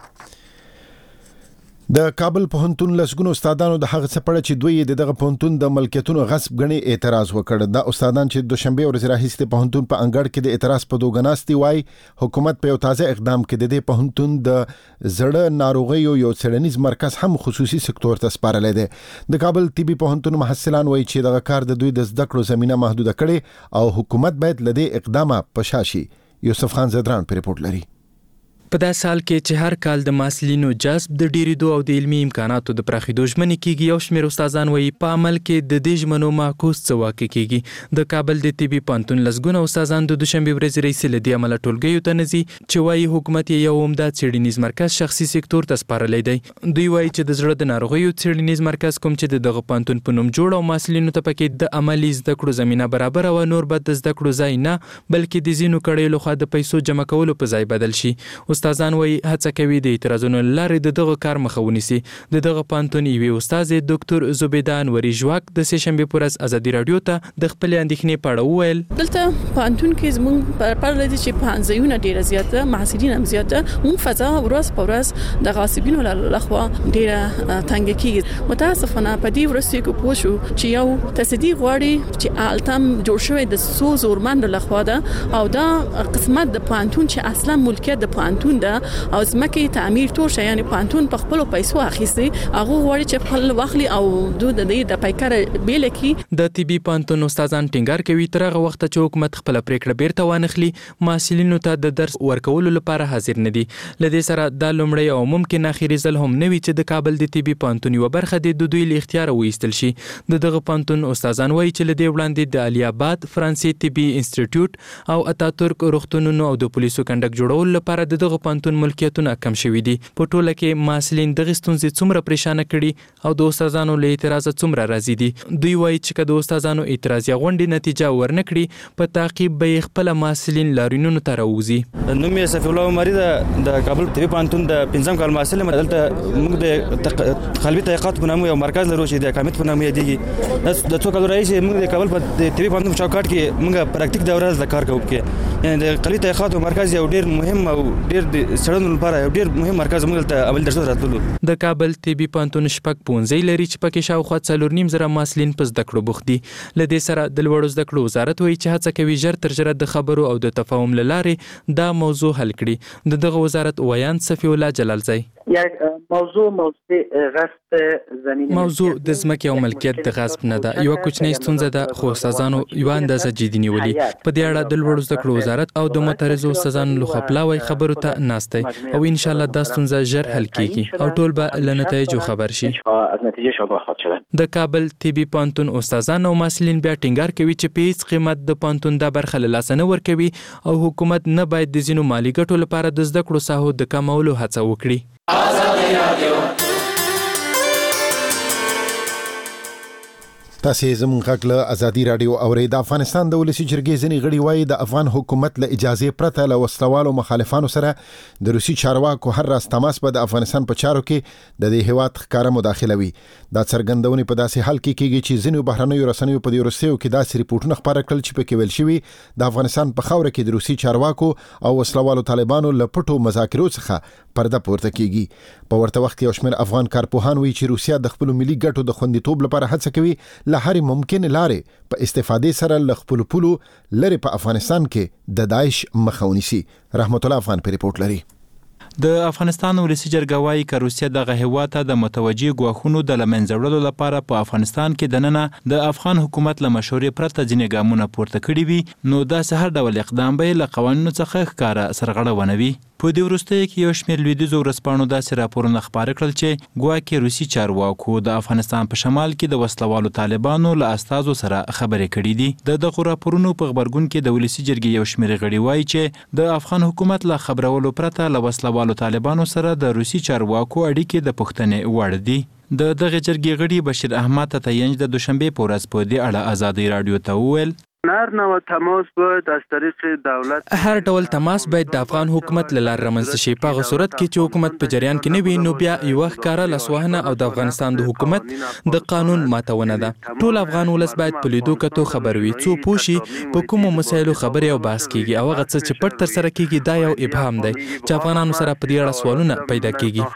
د کابل پوهنتون لسګونو استادانو د هغه څه پړه چې دوی دغه پوهنتون د ملکیتونو غصب غني اعتراض وکړ. د استادان چې دوشنبه ورځ راهیسته پوهنتون په انګړ کې د اعتراض په دوګناستي وای حکومت په یو تازه اقدام کې د دې پوهنتون د زړه ناروغیو یو څېړنیز مرکز هم خصوصي سکتور ته سپارل دي. د کابل طبي پوهنتون محصلان وایي چې دغه کار د دوی د زده کړو زمينه محدوده کړي او حکومت باید لدې اقدامه پشاشي. یوسف خان زدران په ریپورت لري. په داسې حال کې چې هر کال د محصلینو جذب د ډیریدو او د علمي امکاناتو د پراخېدو ژمنې کیږي، یو شمېر استادان وایي په عمل کې د دې ژمنو معکوس څه واقع کیږي. د کابل د طبي پوهنتون لسګونه استادان د دوشنبه ورځې راهیسې له دې عمله ټولګیو ته نه ځي چې وایي حکومت یې یو عمده څېړنیز مرکز شخصي سکتور ته سپارلی دی. دوی وایي چې د زړه د ناروغیو څېړنیز مرکز کوم چې دغه پوهنتون په نوم جوړ او محصلینو ته پکې د عملي زده کړو زمینه برابر او نور به د زده کړو ځای نه بلکې د ځینو کړیو لخوا د پیسو جمع کولو په ځای بدل شي. استادان وایي هڅه کوي د اعتراضونو لارې دغه کار مخه ونیسي. دغه پوهنتون یوې استاد ډاکټر زبیده انوري ژواک د سهشنبه پر ورځ ازادي رادیو ته د خپل اندېښنې په اړه وویل. دلته پوهنتون کې زموږ پر لدی چې پوهنځیونه ډیره زیاته محصلین هم زیاته مون فضا ورځ په ورځ د غاصبینو لخوا ډیره تنګ کیږي. متاسفانه په دې ورځ کې پوه شو چې یو تصدیق غواړي چې التم جوړ شوی د سو زورمند لخوا ده او دا قسمت د پوهنتون چې اصلا ملکیت د پوهنتون ده او ځمکې تعمیر تور شي یعنی پوهنتون په خپل پیسو اخیستي هغه غواړي چې خپل واخلي او د دې د پیکر بیل کی. د طبي پوهنتون استادان ټینګار کوي تر هغه وخت چې حکومت خپل پریکړه بیرته وانخلي محصلینو ته د درس ورکولو لپاره حاضر نه دي. لدې سره د لومړی او ممکن اخیری ځل هم نوي چې د کابل د طبي پوهنتون یو برخه د دوی له اختیار وایستل شي. دغه پوهنتون استادان وایي چې لدې وړاندې د علي آباد فرانسې طبي انسټیټیوټ او اتاتورک روغتونونو او د پولیسو کنډک جوړول لپاره دغه دغه پوهنتون ملکیتونه کم شوي دي. په ټوله کې محصلین دغه ستونزې څومره پریشانه کړي او د استادانو له اعتراض څومره راضي دي. دوی وایي چې که د استادانو اعتراض یا غونډې نتیجه ورنکړي په تعقیب به خپل محصلین لارینونو ته راوځي. نوم یې صفی الله عمري د کابل طبي پوهنتون د 5م کال محصل یم. دلته موږ د قلبي تحقیقات په نامه یو مرکز لرو چې د کامیت په نامه یادېږي. د څو کالو راهیسې موږ د کابل په طبي پوهنتون چوکاټ کې موږ پراکټیک دوره زده کار کوو. کې یعنی د قلبي تحقیقات مرکز یو ډیر مهم او ډیر د څېړنو لپاره یو ډیر مهم مرکز موږ ته عمل درس راتلو. د کابل طبي پوهنتون شپږ پونځې لري چې پکې شاوخوا 4.5 محصلین په زده کړو بوخت دي. له دې سره د لوړو زده کړو وزارت وایي چې هڅه کوي ژر تر ژره د خبرو او د تفاهم له لارې دا موضوع حل کړي. دغه وزارت وایان صفی الله جلالزی موضوع د ځمکې او ملکیت د غصب نه ده، یو کوچنی ستونزه ده، خو استادانو یو اندازه جدي نیولي. په دې اړه د لوړو زده کړو وزارت او د مترجو استادانو لخوا پلاوی خبرو ته ناسته او ان شاء الله دا ستونزه ژر حل کیږي او ټول به له نتایجو خبر شي. د کابل طبي پوهنتون استادان او محصلین بیا ټینګار کوي چې په هیڅ قیمت د پوهنتون د برخه له لاسه نه ورکوي او حکومت نه باید د ځینو مالي ګټو لپاره د زده کړو ساحو د کمولو هڅه وکړي. تاسو زموږ غږ له ازادي رادیو اورئ. د افغانستان د ولسی جرګې ځینې غړي وایي د افغان حکومت له اجازه پرته له وسلوالو مخالفانو سره د روسي چارواکو هر راز تماس په د افغانستان په چارو کې د دې هیواد ښکاره مداخله وي. دا څرګندونې په داسې حال کې کیږي چې ځینو بهرنیو رسنیو په دې وروستیو کې داسې ریپورتونه خپاره کړل چې پکې ویل شوي د افغانستان په خاوره کې د روسي چارواکو او وسلوالو طالبانو له پټو مذاکرو څخه پرده پورته کیږي. په ورته وخت کې یو شمېر افغان کارپوهان وایي چې روسیا د خپل ملي ګټو د خوندیتوب لپاره هڅه کوي له هر ممکن لارې په استفادې سره له خپل پولو لري په افغانستان کې د داعش مخه ونیسي. رحمت الله افغان په ریپورت لري. د افغانستان ولسی جرګه وايي چې روسیا دغه هیواد ته د متوجي غواخونو د لمنځه وړلو لپاره په افغانستان کې دننه د افغان حکومت له مشورې پرته ځینې ګامونه پورته کړي وي، نو دا هر ډول اقدام به له قوانینو څخه ښکاره سرغړونه وي. په دې وروستیو کې یو شمېر لویدیځو ورځپاڼو داسې راپورونه خپاره کړل چې ګواکې روسي چارواکو د افغانستان په شمال کې د وسلوالو طالبانو له استازو سره خبرې کړې دي. د دغو راپورونو په غبرګون کې د ولسی جرګې یو شمېر غړي وایي چې د افغان حکومت له خبرولو پرته له وسلوالو طالبانو سره د روسي چارواکو اړیکې د پوښتنې وړ دي. د دغه جرګې غړي بشیر احمد تتینج د دوشنبه په ورځ په دې اړه ازادي رادیو ته وویل هر نوع تماس باید از طریق دولت هر ډول تماس باید د افغان حکومت له لارې رامنځته شي. په هغه صورت کې چې حکومت په جریان کې نه وي نو بیا یو ښکاره لاسوهنه او د افغانستان د حکومت د قانون ماتونه ده. ټول افغان ولس باید په لیدو کتو خبر وي، څو پوښي په کومو مسایلو خبرې او بحث کیږي او هغه څه چې پټ تر سره کیږي دا یو ابهام دی چې افغانانو سره په دې اړه سوالونه پیدا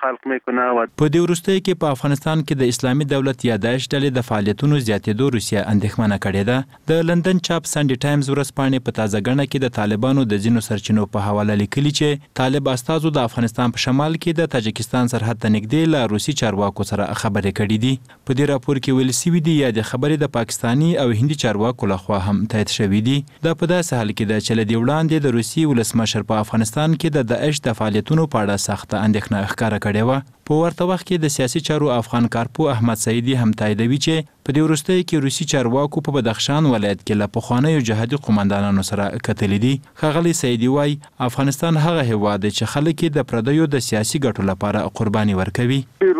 کیږي. په دې وروستیو کې په افغانستان کې د اسلامي دولت یا داعش ډلې د فعالیتونو زیاتېدو روسیا اندېښمنه کړې ده. د لندن چاپ سنډي ټایمز ورځپاڼې په تازه ګڼه کې د طالبانو د ځینو سرچینو په حواله لیکلي چې طالب استازو د افغانستان په شمال کې د تاجکستان سرحد ته نږدې له روسي چارواکو سره خبرې کړې دي. په دې راپور کې ویل شوي دي یا د خبرې د پاکستاني او هندي چارواکو لخوا هم تایید شوي دي. دا په داسې حال کې ده چې له دې وړاندې د روسي ولسمشر په افغانستان کې د داعش د فعالیتونو په اړه سخته اندېښنه ښکاره کړې وه. په ورته وخت کې د سیاسي چارو افغان کارپو احمد سعیدي هم تاییدوي چې په دې وروستیو کې روسي چارواکو په بدخشان ولایت کې له پخوانیو جهادي قومندانانو سره کتلي دي. ښاغلي سعیدي وایي افغانستان هغه هیواد دی چې خلک یې د پردیو د سیاسي ګټو لپاره قرباني ورکوي.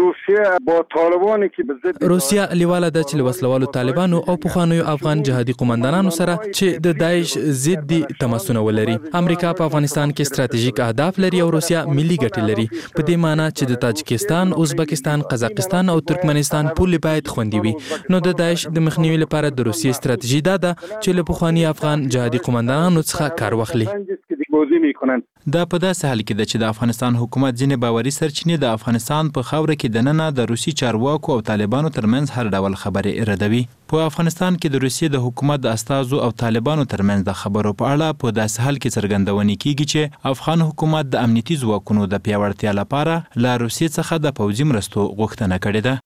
روسیا لیواله ده چې له وسلوالو طالبانو او پخوانیو افغان جهادي قومندانانو سره چې د داعش ضدي تماسونه ولري. امریکا په افغانستان کې ستراتیژیک اهداف لري او روسیا ملي ګټې لري. په دې معنی چې د تاجکستان، ازبکستان، قزاقستان او ترکمنستان پولې باید خوندي وي. نو د داعش د مخنیوي لپاره د روسیې ستراتیژي دا ده چې له پخواني افغان جهادي قومندانانو څخه کار واخلي. دا په داسې حال کې ده چې د افغانستان حکومت ځینې باوري سرچینې د افغانستان په خاوره کې دننه د روسي چارواکو او طالبانو ترمنځ هر ډول خبرې ردوي. په افغانستان کې د روسیې د حکومت د استازو او طالبانو ترمنځ د خبرو په اړه په داسې حال کې څرګندونې کیږي چې افغان حکومت د امنیتي ځواکونو د پیاوړتیا لپاره له روسیې څخه د پوځي مرستو غوښتنه کړې ده.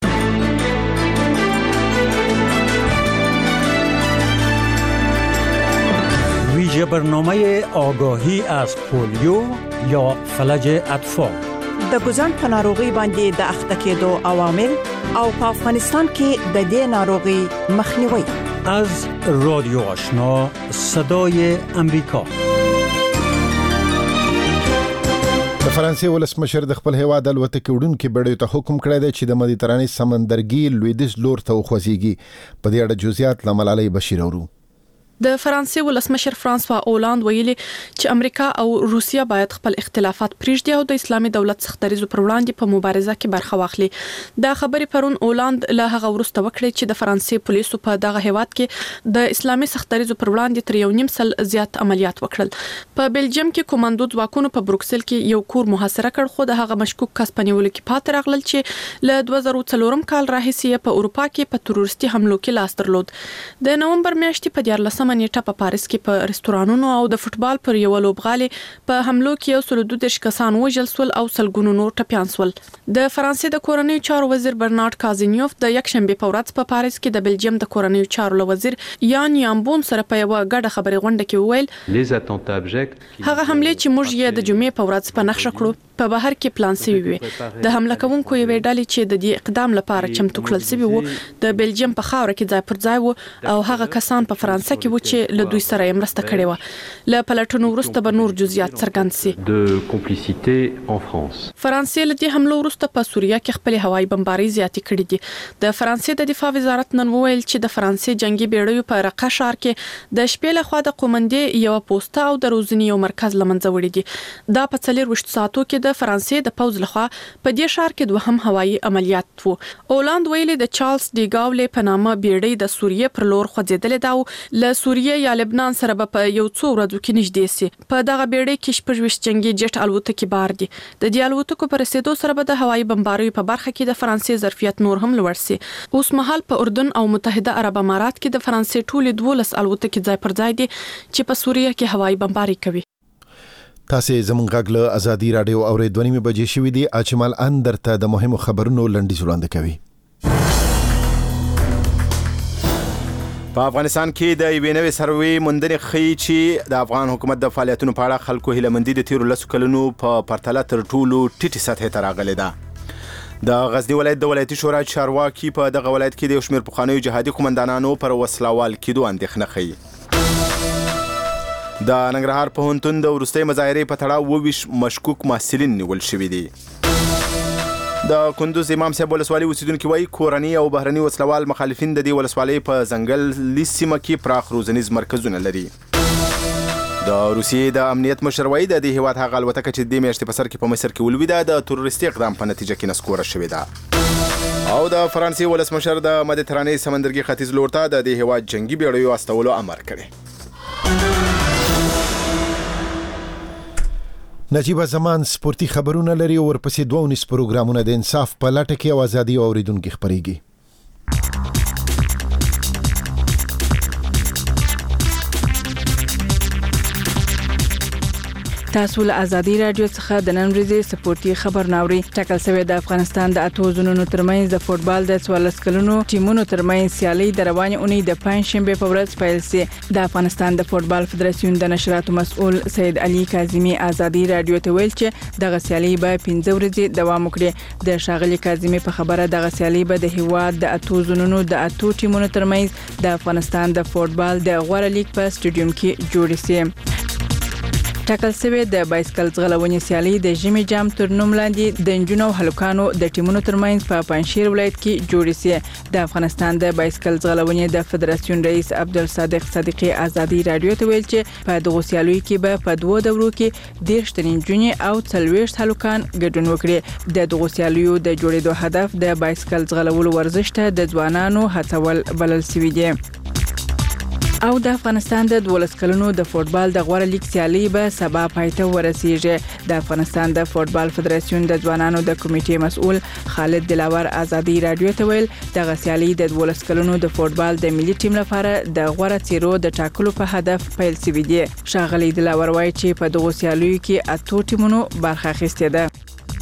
ویژه برنامه آگاهی از پولیو یا فلج اطفال د ګوزن په ناروغي باندې د اخته کېدو عوامل او په افغانستان کې د دې ناروغي مخنیوي. از رادیو آشنا صدای امریکا. د فرانسې ولسمشر د خپل هیواد الوتکې وړونکو بېړیو ته حکم کړی دی چې د مدیترانې سمندرګي لویدیځ لور ته وخوځېږي. په دې اړه جزئیات له ملالۍ بشیر اورو. د فرانسې ولسمشر فرانسوا اولاند ویلي چې امریکا او روسیا باید خپل اختلافات پریږدي او د اسلامي دولت څخه دریزو پر وړاندې په مبارزه کې برخه واخلي. دا خبرې پرون اولاند له هغه وروسته وکړې چې د فرانسې پولیسو په دغه هیواد کې د اسلامي څخه دریزو پر وړاندې تر 1.5 سل زیات عملیات وکړل. په بلجیم کې کوماندو ځواکونو په بروکسل کې یو کور محاصره کړ، خو د هغه مشکوک کس په نیولو کې پاتې راغلل چې له 2004 کال راهیسې په اروپا کې په تروریستي حملو کې لاس درلود. د نومبر میاشتې په 14 نیټه په پاریس کې په رستورانونو او د فوتبال پر یو لوبغالي په حملو کې 132 کسان وژل شول او سلګونو نور ټپيان شول. د فرانسې د کورنیو چارو وزیر برنارد کازینیوف د یکشنبه په ورځ په پاریس کې د بلجیم د کورنیو چارو وزیر یان یامبون سره په یو غړډه خبري غونډه کې وویل هغه حمله چې موږ یې د جمعې په ورځ په نقشه کړو په بهر کې پلان شوی وي. د حمله کوونکو یې ډالې چې د دې اقدام لپاره چمتو کړل شوی وو د بلجیم په خاور کې ځای پر ځای وو او هغه کسان په فرانسه کې وو چې له دوی سره یې مرسته کړې و. له پلټونو وروسته به نور جزئیات څرګند شي. فرانسې له دې حملو وروسته په سوریه کې خپل هوایي بمبارۍ زیاتې کړې دي. د فرانسې د دفاع وزارت نن وویل چې د فرانسې جنگي بیړیو په رقه ښار کې د شپې له خوا د قومندې یو پوسټ او د روزنی یو مرکز لمنځه وړي دي. دا په 24 ساعتو کې د فرانسې د پوز لخوا په دې ښار کې دوهم هوایي عملیات وو. اولاند ویلي د چارلز ډي گاولې په نامه بیړۍ د سوریه پر لور خوځېدلې دا او له سوریه یا لبنان سره په یو څو ورځو کې نږدې سي. په دغه بیړۍ کې 26 جنگي جټ الوتکې بار دي. د دې الوتکو پر رسیدو سره به د هوایي بمباریو په برخه کې د فرانسې ظرفیت نور هم لوړ سي. اوس مهال په اردن او متحده عرب امارات کې د فرانسې ټولې 12 الوتکې ځای پر ځای دي چې په سوریه کې هوایي بمباری کوي. تاسو زموږ غږ له ازادي رادیو اوریدونکو بجې شوې دي. اجمل اندرته د مهمو خبرونو لنډیز وړاندې کوي. په افغانستان کې د یوې نوې سروې موندنې ښیي چې د افغان حکومت د فعالیتونو په اړه خلکو هیلهمندي د تیرو 10 کلونو په پرتله تر ټولو ټیټې سطحې ته راغلې ده. د غزنی ولایت د ولایتي شورا چارواکي په دغه ولایت کې د یو شمېر پخوانیو جهادي قومندانانو پر وسلوال کېدو اندېښنه ښیي. د ننګرهار پوهنتون د وروستۍ مظاهرې په تړاو 22 مشکوک محصلین نیول شوي دي. د کندوز امام صاحب ولسوالۍ اوسیدونکي وایي کورني او بهرني وسلوال مخالفین د دې ولسوالۍ په ځنګلي سیمه کې پراخ روزنیز مرکزونه لري. د روسیې د امنیت مشر وایي د دې هیواد هغه الوتکه چې د دې میاشتې په سر کې په مصر کې ولویده د تروریستي اقدام په نتیجه کې نسکوره شوې ده. او د فرانسې ولسمشر د مدیترانې سمندرګي ختیځ لور ته د دې هیواد جنگي بیړیو استولو امر کړی. نجیب زمان سپورتي خبرونه لري او ورپسې 2 پروګرامونه د انصاف په لټه کې او ازادي اوریدونکو خبريږي. تاسو له ازادي رادیو څخه د نن ورځې سپورتي خبر ناوړي. ټاکل شوی د افغانستان د اتو زونونو ترمنځ د فوتبال د 14 کلونو ټیمونو ترمنځ سیالي د روانې اونۍ د پنځشنبه په ورځ پیل شي. د افغانستان د فوتبال فدراسیون د نشراتو مسؤل سید علي کاظمي ازادي رادیو ته ویل چې دغه سیالي به 15 ورځې دوام وکړي. د شاغلي کاظمي په خبره دغه سیالي به د هیواد د اتو زونونو د اتو ټیمونو ترمنځ د افغانستان د فوتبال د غوړه لیګ په سټیډیوم کې جوړ شي. ټاکل شوی د بایسکل ځغلونې سیالي د ژمي جام تر نوم لاندې د نجونو او هلکانو د ټیمونو ترمنځ په پنځشیر ولایت کې جوړ شي. د افغانستان د بایسکل ځغلونې د فدراسیون رئیس عبدالصادق صدیقی ازادي رادیو ته ویل چې په دغه سیالیو کې به په 2 دورو کې 10 تنې نجونې او 40 هلکان ګډون وکړي. د دغه سیالیو د جوړېدو هدف د بایسکل ځغلولو ورزش ته د ځوانانو هڅول بلل شوی دی. او د افغانستان د 12 کلونو د فوتبال د غوړه لیګ سیالي به سبا پایته ورسیږي. د افغانستان د فوتبال فدراسیون د ځوانانو د کمیټې مسؤل خالد دلاور ازادي رادیو ته ویل دغه سیالي د 12 کلونو د فوتبال د ملي ټیم لپاره د غوړه څیرو د ټاکلو په هدف پیل شوی دی. شاغلي دلاور وایي چې په دغه سیالیو کې اتو ټیمونو برخه اخیستې ده.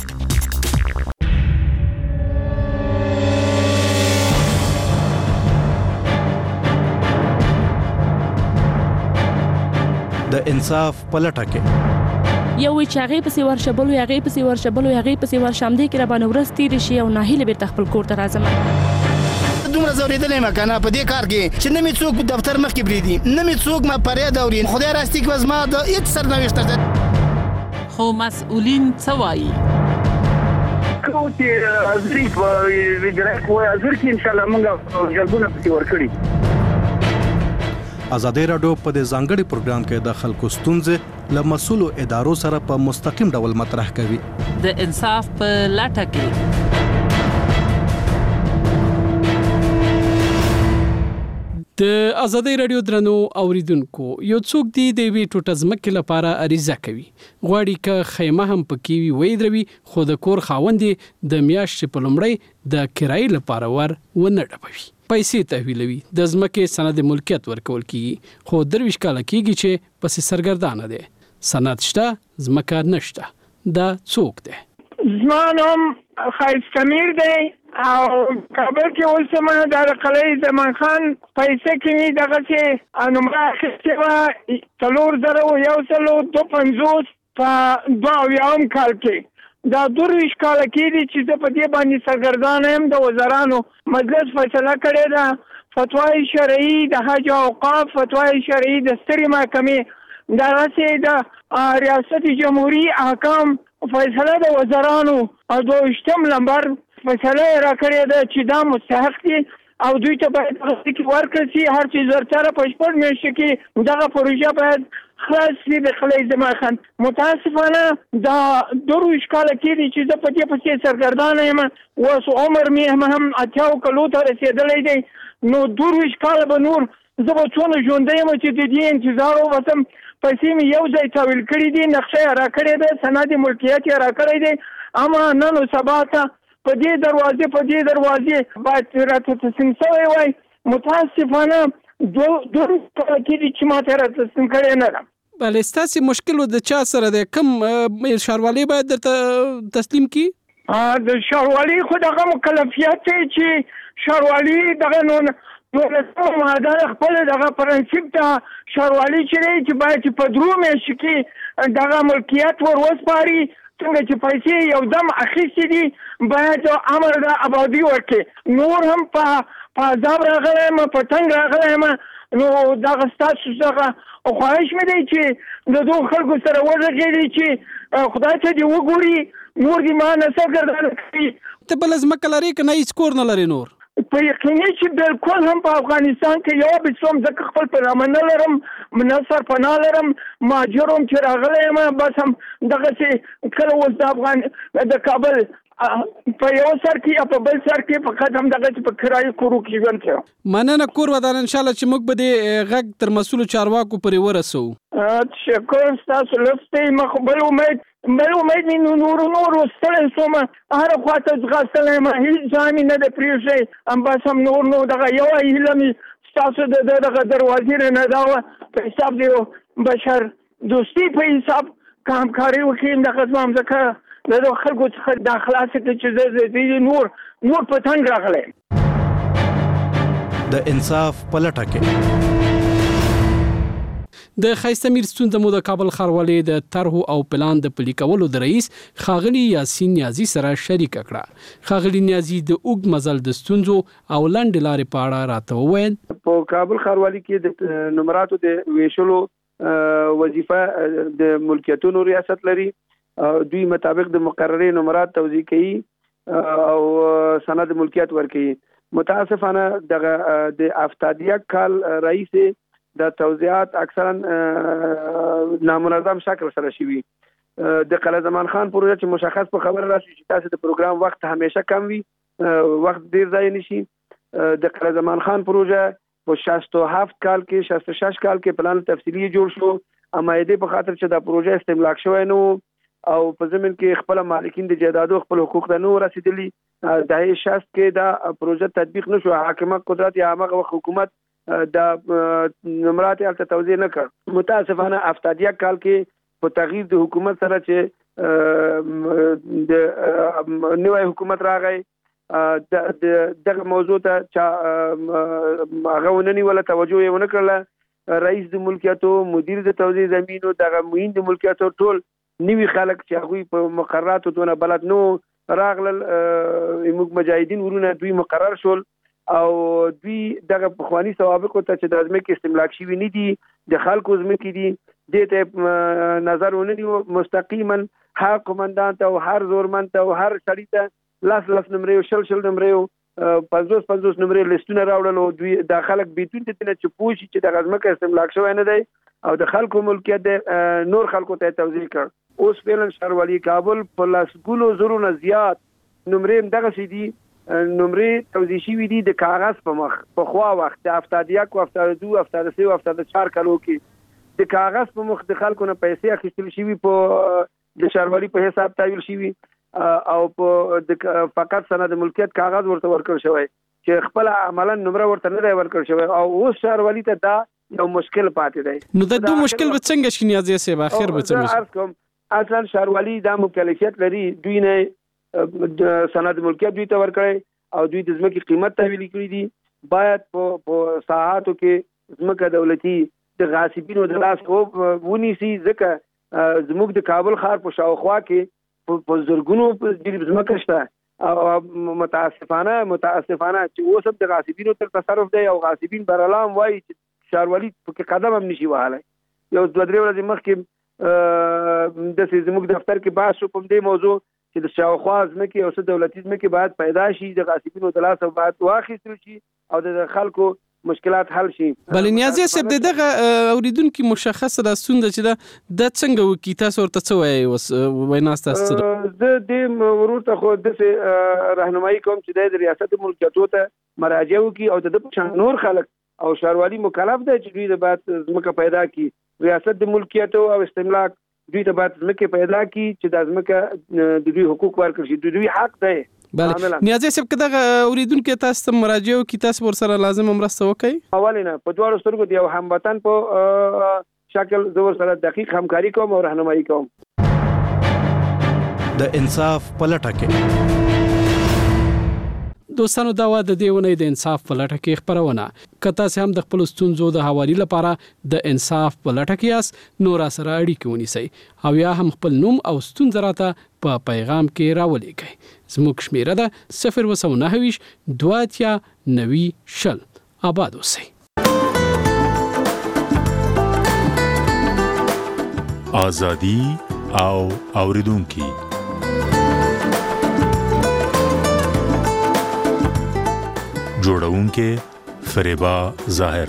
د انصاف پلټه کې یو چې هغه پسې ورشبلو هغه پسې ورشبلو هغه پسې ورشمدې کې را باندې ورستې شي او ناهیله به خپل کور ته راځم. دومره زوریدلې مکانه په دې کار کې چې نه می څوک دفتر مخ کې بریدي نه می څوک ما پرې دا اورین خدای راستي کې وزما د هیڅ سرنوشت خو مسؤلین څه وایي؟ کوم چې ازري په ویډرک وای ازر کې ان شاء الله موږ جلبونه پکې ورکړي. ازادي راډیو په دې ځانګړي پروګرام کې د خلکو ستونزې له مسؤلو ادارو سره په مستقیم ډول مطرح کوي. د انصاف په لټه کې د ازادي رادیو درنو اوریدونکو یو څوک دی د وی ټوټه ځمکې لپاره اریزه کوي غواړي ک خیمه هم پکې وي وې دروي خو د کور خاوند د میاشتې په لومړی د کرایې لپاره ور ونه ډبوي پیسې تحویلوي د ځمکې سند ملکیت ورکول کیږي خو درویش کاله کیږي چې پس سرګردانه دي سند شته ځمکه نشته دا څوک دی؟ زمانم خایس کمیر دی او کابل کې اوسمه د قلعه زمان خان پیسې کې دغه چې نمبر اخیستې وه 3052 په 22 کال کې دا 22 کال کې دي چې زه په دې باندې سرګردانه یم. د وزرانو مجلس فیصله کړې ده فتوای شرعي د حج او اوقاف فتوای شرعي د سترې محکمې دغه چې د ریاست جمهوریت احکام فیصله د وزرانو او 22 نمبر فیصله را کړې ده چې دا مستحق دي او دوی ته باید کې ورکړل شي هر څه زرتره په شپږ میاشتو کې دغه پروژه باید خلاص شي د قلعه زمان خان. متاسفانه دا 22 کال کې دي چې زه په دې پسې سرګردانه یم اوس عمر مې هم 80 کالو ته رسېدلی دی نو 22 کاله به نور زه به څونه ژوندی یم چې د دې انتظار وباسم. پیسې مې یو ځای تحویل کړي دي نقشه یې را کړې ده سند ملکیت یې را کړی دی اما نن و سبا ته په دې دروازې باید راته تسلیم شوی وای. متاسفانه 2 کاله کې دي چې ماته را تسلیم کړی نه ده. بله ستاسې مشکل د چا سره دی کوم ښاروالي باید درته تسلیم کی؟ د ښاروالي خو دغه مکلفیت دی چې ښاروالي دغه دولتي ماده خپل دغه پرنسیپ ته ښاروالي چې باید په 3 میاشتو کې دغه ملکیت ور وسپاري څنګه چې پیسې یو دم اخیستې دي باید امر د آبادي ورکړي. نور هم په عذاب راغلی یم په تنګ راغلی یم نو دغه ستاسو څخه خواهش مې دی چې د دغو خلکو سره وغږېږي چې خدای ته دې وګوري نور دې ما نه سرګردانه کړي. ته بله ځمکه لرې که نه هېڅ کور نه لرې نور؟ په یقیني چې بالکل هم په افغانستان کې یو بچوم ځکه خپل پنامه نه لرم نه سرپناه لرم مهاجر وم چې راغلی یم بس هم دغسې کله اوس د افغان د کابل په یو سر کې یا په بل سر کې فقط هم دغسې په کرایي کورو کې ژوند کوم. مننه کور ودان انشاءالله چې موږ به دې غږ تر مسؤلو چارواکو پورې ورسوو. شکر ستاسو لست دی بل امید مې نور ستړی شوم هره خوا ته ځغاستلی یم هېڅ ځای مې نه دی پرېښی بس هم نور نو دغه یوه هیله مې ستاسو د دغه دروازې نه دا وه په حساب د بشر دوستي په حساب که همکاري وکړي دغه زما ځکه د دغو خلکو څخه دا خلاصه کړي چې زه نور په تنګ راغلی د انصاف په لټه کې د ښایسته میر ستونزه مو د کابل ښاروالۍ د طرحو او پلان د پلي کولو د رئیس ښاغلي یاسین نیازي سره شریکه کړه. ښاغلي نیازي د اوږد مزل د ستونزو او لنډې لارې په اړه راته وویل. په کابل ښاروالۍ کې د نمراتو د ویشلو وظیفه د ملکیتونو ریاست لري دوی مطابق د مقررې نمرات توزیع کوي او سند ملکیت ورکوي. متاسفانه دغه د 71 کال رئیس د توزیعات اکثرا نامنظم شکل سره شوي. د قلعه زمان خان پروژه چې مشخص په خبر راشي چې تاسو د پروګرام وخت همیشه کم وي وخت ډیر ځای نشي. د قلعه زمان خان پروژه په 67 کال کې 66 کال کې پلان تفصیلی جوړ شو امایده په خاطر چې دا پروژه استملاک شوی نو او په زمين کې خپل مالکین د جیدادو خپل حقوق ته نو رسیدلی. د 60 کې دا پروژه تطبیق نشو حاکمیت قدرت یا هغه حکومت د نمرات الته توزیع نه کړ. متاسفانه 71 کال کې په تغییر د حکومت سره چې د نوې حکومت راغی دغه موضوع ته چې هغه ونني ولا توجه یې ونه کړله. رئیس د ملکیتو مدیر د توزیع زمینو دغه موین د ملکیتو ټول نیوی خلک چې هغه په مقرراتو دونه بلد نو راغلل موږ مجاهدین ورونه دوی مقرر شول او دوی دغه پخوانی سوابق ته چې د ازمکه استملاک شي نه دي د خلکو ازمکه دي دې ته نظر ونیو مستقیما هر قومندان ته او هر زورمن ته او هر سړي ته لاس نمرې او شل نمرې 50 نمرې لیستونه راوړل او دوی د خلک بیتون ته نه چې پوښي چې د غزمکه استملاک شوی نه دی او د خلکو ملکیت نور خلکو ته توزیع کړ. اوس فعلا ښاروالي کابل په لسګونو زرونه زیات نمرې دغه سي دي نمرې توزیع شوي دي د کاغذ په مخ په خوا وخت د 71 او 72 او 73 او 74 کالو کې د کاغذ په مخ د خلکو نه پیسې اخیستل شوي په د ښاروالي په حساب تحویل شوي او په فقط سند ملکیت کاغذ ورته ورکړل شوی چې خپل عملاً نمره ورته نه دی ورکړل شوی او اوس ښاروالي ته دا یو مشکل پاتې دی. نو د دوه مشکل به څنګه شي نیازي سي اخر به څنګه اصلا ښاروالي دا مکلفیت لري دوی نه سند ملکیت دوی ته ورکړي او دوی د ځمکې قیمت تحویل کړی دي باید په ساحاتو کې ځمکه دولتي د غاصبینو د لاس ونیسي ځکه زموږ د کابل ښار په شاوخوا کې په زرګونو ځمکه شته او متاسفانه چې اوس هم د غاصبینو تر تصرف دی او غاصبین برالام وایي چې ښاروالي پکې قدم هم نشي وهلی. یو 2-3 ورځې مخکې داسې زموږ دفتر کې بحث شو په دې موضوع چې د شاوخوا ځمکې او څه دولتي ځمکې باید پیدا شي د غاصبینو د لاسه باید واخیستل شي او د خلکو مشکلات حل شي. بل نیازي صاحب دغه اوریدونکو مشخص راستونده چې د څنګه وکي تاسو ورته څه وایي ویناست تاسو د ورته خو د راهنمایي کوم چې د ریاست ملکیتو ته مراجعه وکي او د نور خلک او ښاروالي مکلف دی چې دوی د بعد ځمکه پیدا کی ریاست د ملکیت او استملاک دوی د بعد ځمکه پیدا کی چې د ځمکه د دوی حقوق ورکړي شي دوی حق دی. بله نیازي صاحب که دغه اوریدونکو تاسو ته مراجعه وکړي تاسو ورسره لازم مرسته وکړئ اولینه په دواړو سترګو د یو هموطن په شکل زه ورسره دقیق همکاري کوم او راهنمایي کوم. د انصاف په لټه کې دوستانو دا و د دیونې د انصاف په لټه کې خبرونه کته سم د خپل ستونزو د حوالي لپاره د انصاف په لټه کې اس نور سره اړیکه ونیسئ او یا هم خپل نوم او ستونزه راته په پیغام کې راولېږئ. زموږ شمیره ده 029 دواتیا 90 شل. آباد اوسئ. آزادي او اوریدونکو جوړونکې فریبا ظاهر.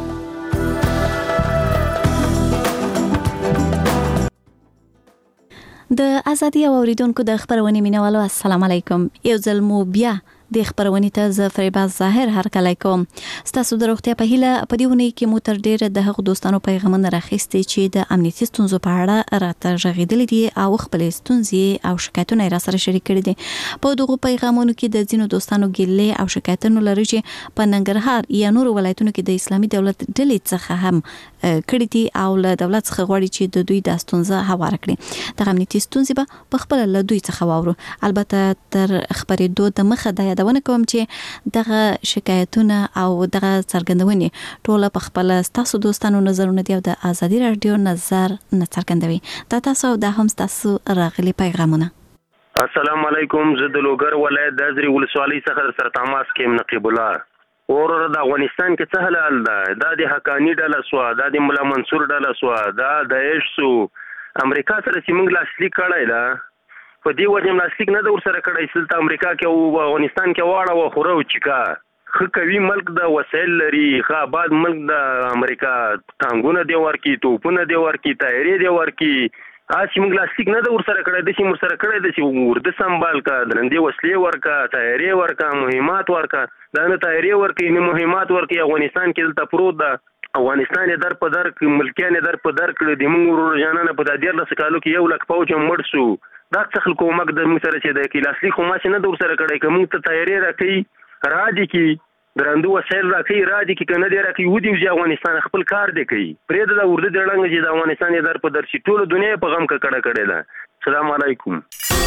د ازادي او اوریدونکو د خبرونې مینوالو السلام علیکم. یو ځل مو بیا د خبرونې ته ز فریبا ظاهر هرکلی کوم. ستاسو د روغتیا په هیله په دې ونې کې مو تر ډیره د هغو دوستانو پیغامونه راخیستي چې د امنیتي ستونزو په اړه راته غږیدلي دي او خپل ستونزې او شکایتونه را سره شریک کړي دي. په دغه پیغامونو کې د ځینو دوستانو ګیلې او شکایتونه لري چې په ننګرهار یا نور ولایتونو کې د اسلامي دولت ډلې څخه هم کړي دي او له دولت څخه غواړي چې د دوی د ستونزه هواره کړي. د امنیتي ستونزې په خپل له دوی څخه واورو. البته تر خبرېدو د مخه د یادونه کوم چې دغه شکایتونه او دغه څرګندونې ټول په خپل تاسو دوستانو نظرونه دی او د ازادي رادیو نظر نه څرګندوي. دا تاسو د هم تاسو راغلي پیغامونه. السلام علیکم. زه د لوګر ولایت د ازري ولسوالۍ څخه سره تماس کوم نقیب الله. اور د افغانستان کې څه حال ده؟ دا د حقانی ډله سو، دا د مولا منصور ډله سو، دا د ایشو امریکا سره چې موږ لاسلیک کړای دا په دې وجه لاسلیک نه د ور سره کړای سلطه امریکا کې او افغانستان کې واړه و خورو چکا خ کوي ملک د وسایل لري، خ آباد ملک د امریکا ټانګونه دی ورکی، توپونه دی ورکی، تایری دی ورکی. چې موږ لاسلیک نه د ور سره کړای د چې مر سره کړای د چې ورده سنبال کا د نندې وسلې ورکا، تایری ورکا، مهمات ورکا. دا نه تایری ورکی نه مهمات ورکی. افغانستان کې دلته پروت ده. افغانستان در په در ملکیان در په در کړ د موږ ورو جانانه په د 13 کالو کې 1 لک پوج مړ شو. دا څه خلکو مګ د موږ سره چې د کې لاسلیک خو ما چې نه د ور سره کړای کوم ته تایری راکې راځي کې درندو وسایل راکې راځي کې کنه دی راکې ودی چې افغانستان خپل کار دی کوي. پرې د ورده دړنګ چې د افغانستان در په در شي ټول دنیا په غم کې کړه ده. السلام علیکم.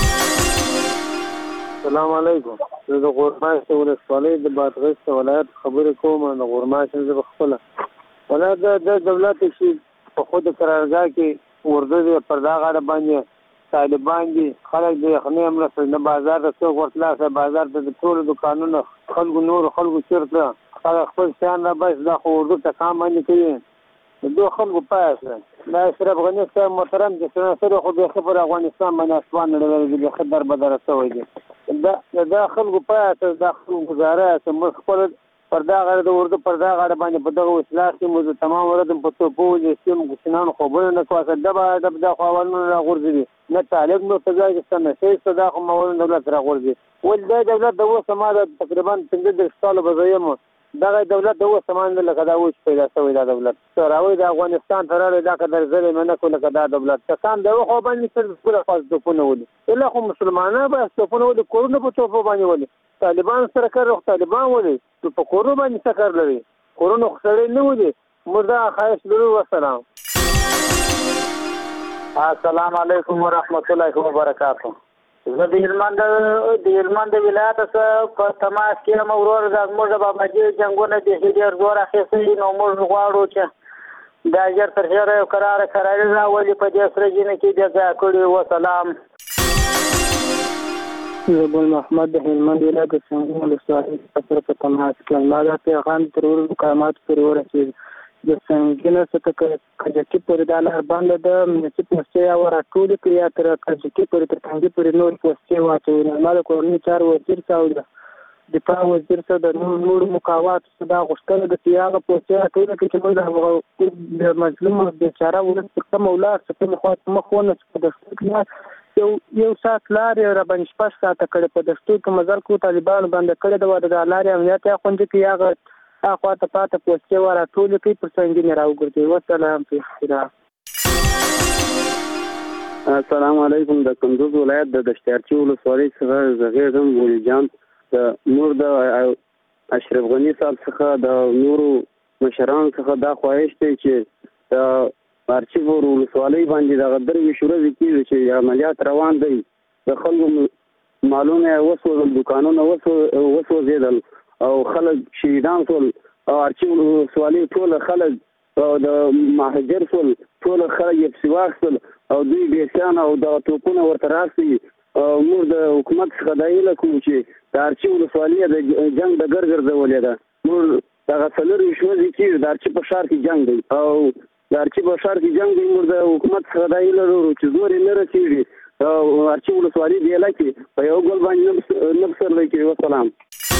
السلام علیکم. زه د غورماش ولسوالۍ د بادغیس ولایت خبرې کوم. د غورماش زه خپل ولایت د دولت شي په خود قرارګاه کې ورده پر دا غاړه باندې طالبان دي. خلک د یخنۍ امر نه بازار ته څوک ورتلاسه بازار ته ټول دکانونه خلکو نور خلکو چیرته خلک خپل شان را بس دا خو اردو ته کام باندې کوي. د دوه خلکو پاسه دا اشرف غني صاحب محترم د سره خو به خبر افغانستان باندې اسمان نړیوال د خبر بدر شوی دی دا خلکو پاسه د خلکو گزاره سم خپل پردا غړ د ورته پردا غړ باندې په دغه اصلاح کې موږ تمام ورته په توپو د سیم ګشنان خبرونه نه کواسه د خواوالونو راغورځي نه طالب نو تجای ستنه شي صدا خو مول دولت راغورځي ول د دولت د وسماده تقریبا 15 سال بزایم دغه دولت د وسمان له کدا وښ پیدا شوی دا دولت راوي د افغانستان تراره دا قدر زره منه کوله کدا دولت کسان د خو باندې سر پورا خاص دپونه ولي الا خو مسلمانانه به دپونه ولي کورونه په توپو باندې ولي طالبان سره کار طالبان ولي په کورونه باندې سکر لري کورونه خسرې نه ولي مردا خواهش لرو والسلام السلام علیکم ورحمت الله وبرکاته زه د هلمند ولایت څخه په تماس کې مورور د موږ بابا جي جنگونه د هډیر زور اخیستي نو موږ غواړو چې دا ژر تر ژره یو قرار راولي په دې سره جنې کې د ځای کړي وسلام زبول محمد د هلمند ولایت څنګه ولسوالۍ سره په تماس کې ما دا پیغام تر مقامات پورې ورسېد د څنګه څه کجکی پر د لار باندې د منسپ پوسټي او راټول کړیا تر کجکی پر تر څنګه پر نور پوسټي واچو مال کورنی چار وزیر څاو دفاع وزیر څخه د نور مقاومت صدا غشتل د سیاغه پوسټي ټول کې چې موږ د مظلوم بیچاره ولست په مولا څخه مخونه د یو سات لار را باندې شپه ساته کړي په دستور کې مزر کو طالبان باندې کړي د لارې امنیت خوند کې یاغه اخوا ته پاته پوسټي ورا ټول کې پر څنګه راوګرځي والسلام په خیر. السلام علیکم د کندوز ولایت د دشتارچی ولسوالۍ څخه زغیرم ولي جان د نور د اشرف غنی صاحب څخه د نورو مشران څخه دا خواهش دی چې د ارچیور ولسوالۍ باندې د غدر وشوره کیږي چې عملیات روان دي د خلکو مالونه وسوځل دکانونه وسوځیدل او خلک شهیدان ټول او ارچیور ولسوالۍ ټول خلک او د مهاجر ټول خلک یې سیواخل او دوی بیسان او د توپونه ورته راسي موږ د حکومت څخه دایله کوم چې د ارچی ولسوالۍ د جنگ د ګرځولې ده موږ دغه څلور شوزي کې د ارچی په ښار کې جنگ دی او د ارچی په ښار کې جنگ دی موږ د حکومت څخه دایله لرو چې زور یې نه رسیږي او ارچی ولسوالۍ دی لکه په یو ګل باندې نبصر لکه والسلام.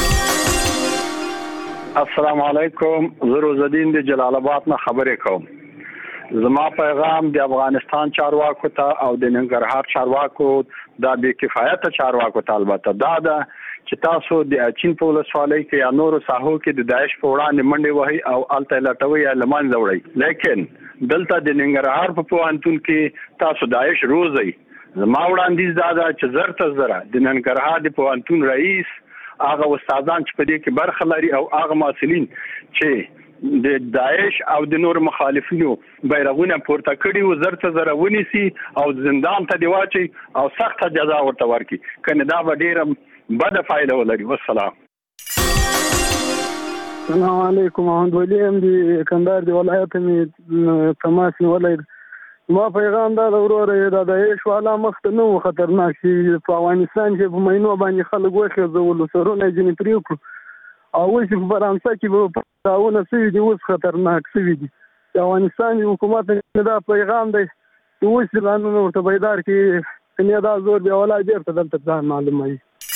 السلام علیکم زه روزالدین د جلال آباد نه خبرې کوم زما پیغام د افغانستان چارواکو ته او د ننګرهار چارواکو دا بې کفایته چارواکو ته البته دا ده چې تاسو د اچین په ولسوالۍ کې یا نورو ساحو کې د داعش په وړاندې منډې وهئ او هلته لټوئ یا له منځه وړئ لیکن دلته د ننګرهار په پوهنتون کې تاسو داعش روزئ زما وړاندیز دا ده چې زر ته زره د ننګرهار د پوهنتون رئیس هغه استادان چې په دې کې برخه لري او هغه مسؤلین چې د داعش او د نور مخالفینو بیرغونه پورته کړي و زر ته زره ونیسي او زندان ته دی واچي او سخت جزا ورته ورکړي کنه دا به ډیره بده فایده ولري والسلام. السلام علیکم محمد ولی ام دی کندهار دی ولایت می تماس ولایت ما پیغام دا وروره دا د ایشوالا مخته نو خطرناک شي په افغانستان کې په مینو باندې خلک وخه زول سرونه جن پریوکو او چې په فرانسه کې په تاونه سوي دي اوس خطرناک سوي دي د افغانستان حکومت دا پیغام دی چې اوس قانون ورته بیدار کې نه دا زور دی ولای ډیر ته دلته ځان معلومه.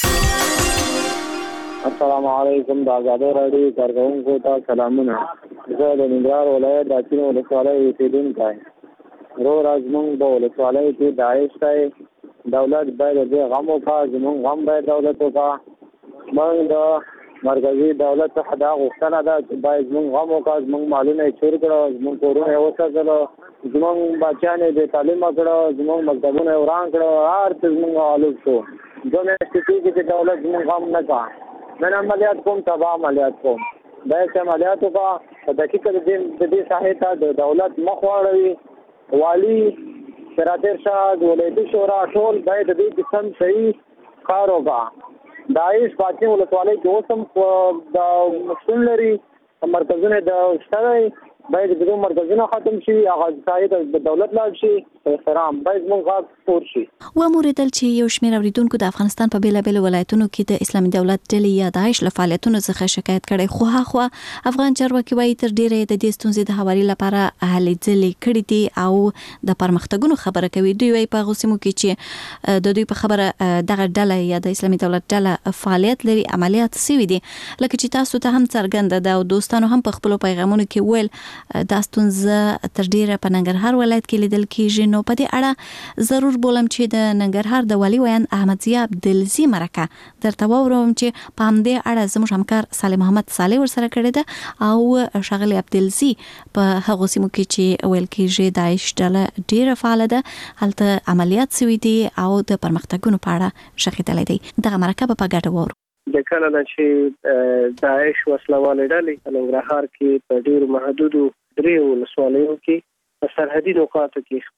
السلام علیکم د آزادۍ راډیو کارکونکو ته سلامونه زه د ننګرهار ولایت د اچین ولسوالۍ اوسېدونکی یم رو زمونږ په ولسوالۍ کې داعش دی دولت باید د غم وکړه زمونږ غم باید دولت وکړه موږ د مرکزي دولت څخه دا غوښتنه ده چې باید زمونږ غم وکړه زمونږ مالونه یې چور کړه زمونږ کورونه یې وساتله زمونږ بچیان یې بې تعلیمه کړه زمونږ مکتبونه یې وران کړه هر څه زمونږ غالب شو 2 میاشتې کېږي چې دولت زمونږ غم نه کړه نن عملیات کوم سبا عملیات کوم دا چې عملیات وکړه په دقیقه د دې ساحې ته د دولت مخ واړوي والی سراتر شاه ولایتي شورا ټول باید د دې قسم صحیح کار وکړي داعش پاتې ولسوالۍ کې اوس هم د مشکل لري مرکزونه د شته باید د مرکزونه ختم شي، هغه ځای د دولت لاړ شي، احترام باید موږ غاښ پور شي. وموریدل چې یو شمېر اوریدونکو د افغانستان په بیلابیلو ولایتونو کې د اسلامي دولت ډلې یا داعش له فعالیتونو څخه شکایت کړي، خو هغه افغان چارواکي وایي تر ډیره د دې ستونزې د حوالې لپاره هلې ځلې کړي دي او د پرمختګونو خبره کوي. دوی وايي په غوسمو کې چې د دوی په خبره دغه ډله یا د اسلامي دولت ډله فعالیت لري، عملیات سوي دي. لکه چې تاسو ته هم څرګنده ده او دوستانو هم په خپل پیغامونو کې ویل دا ستونزه تر ډیره په ننګرهار ولایت کې لیدل کېږي. نو په دې اړه ضرور بولم چې د ننګرهار د والي ویان احمد ضیا عبدالزی مرکه درته واورم چې په همدې اړه زموږ همکار صالح محمد صالح ورسره کړی ده او ښاغلی عبدالزی په هغو سیمو کې چې ویل کېږي داعش ډله ډیره فعاله ده، هلته عملیات سوي دي او د پرمختګونو په اړه شخیدلی دی. دغه مرکه به په ګډه واورو. د کله نه چې داعش وسلوالې ډلې ننګرهار کې په ډیرو محدودو 3 ولسوالیو کې په سرحدي نقاطو کې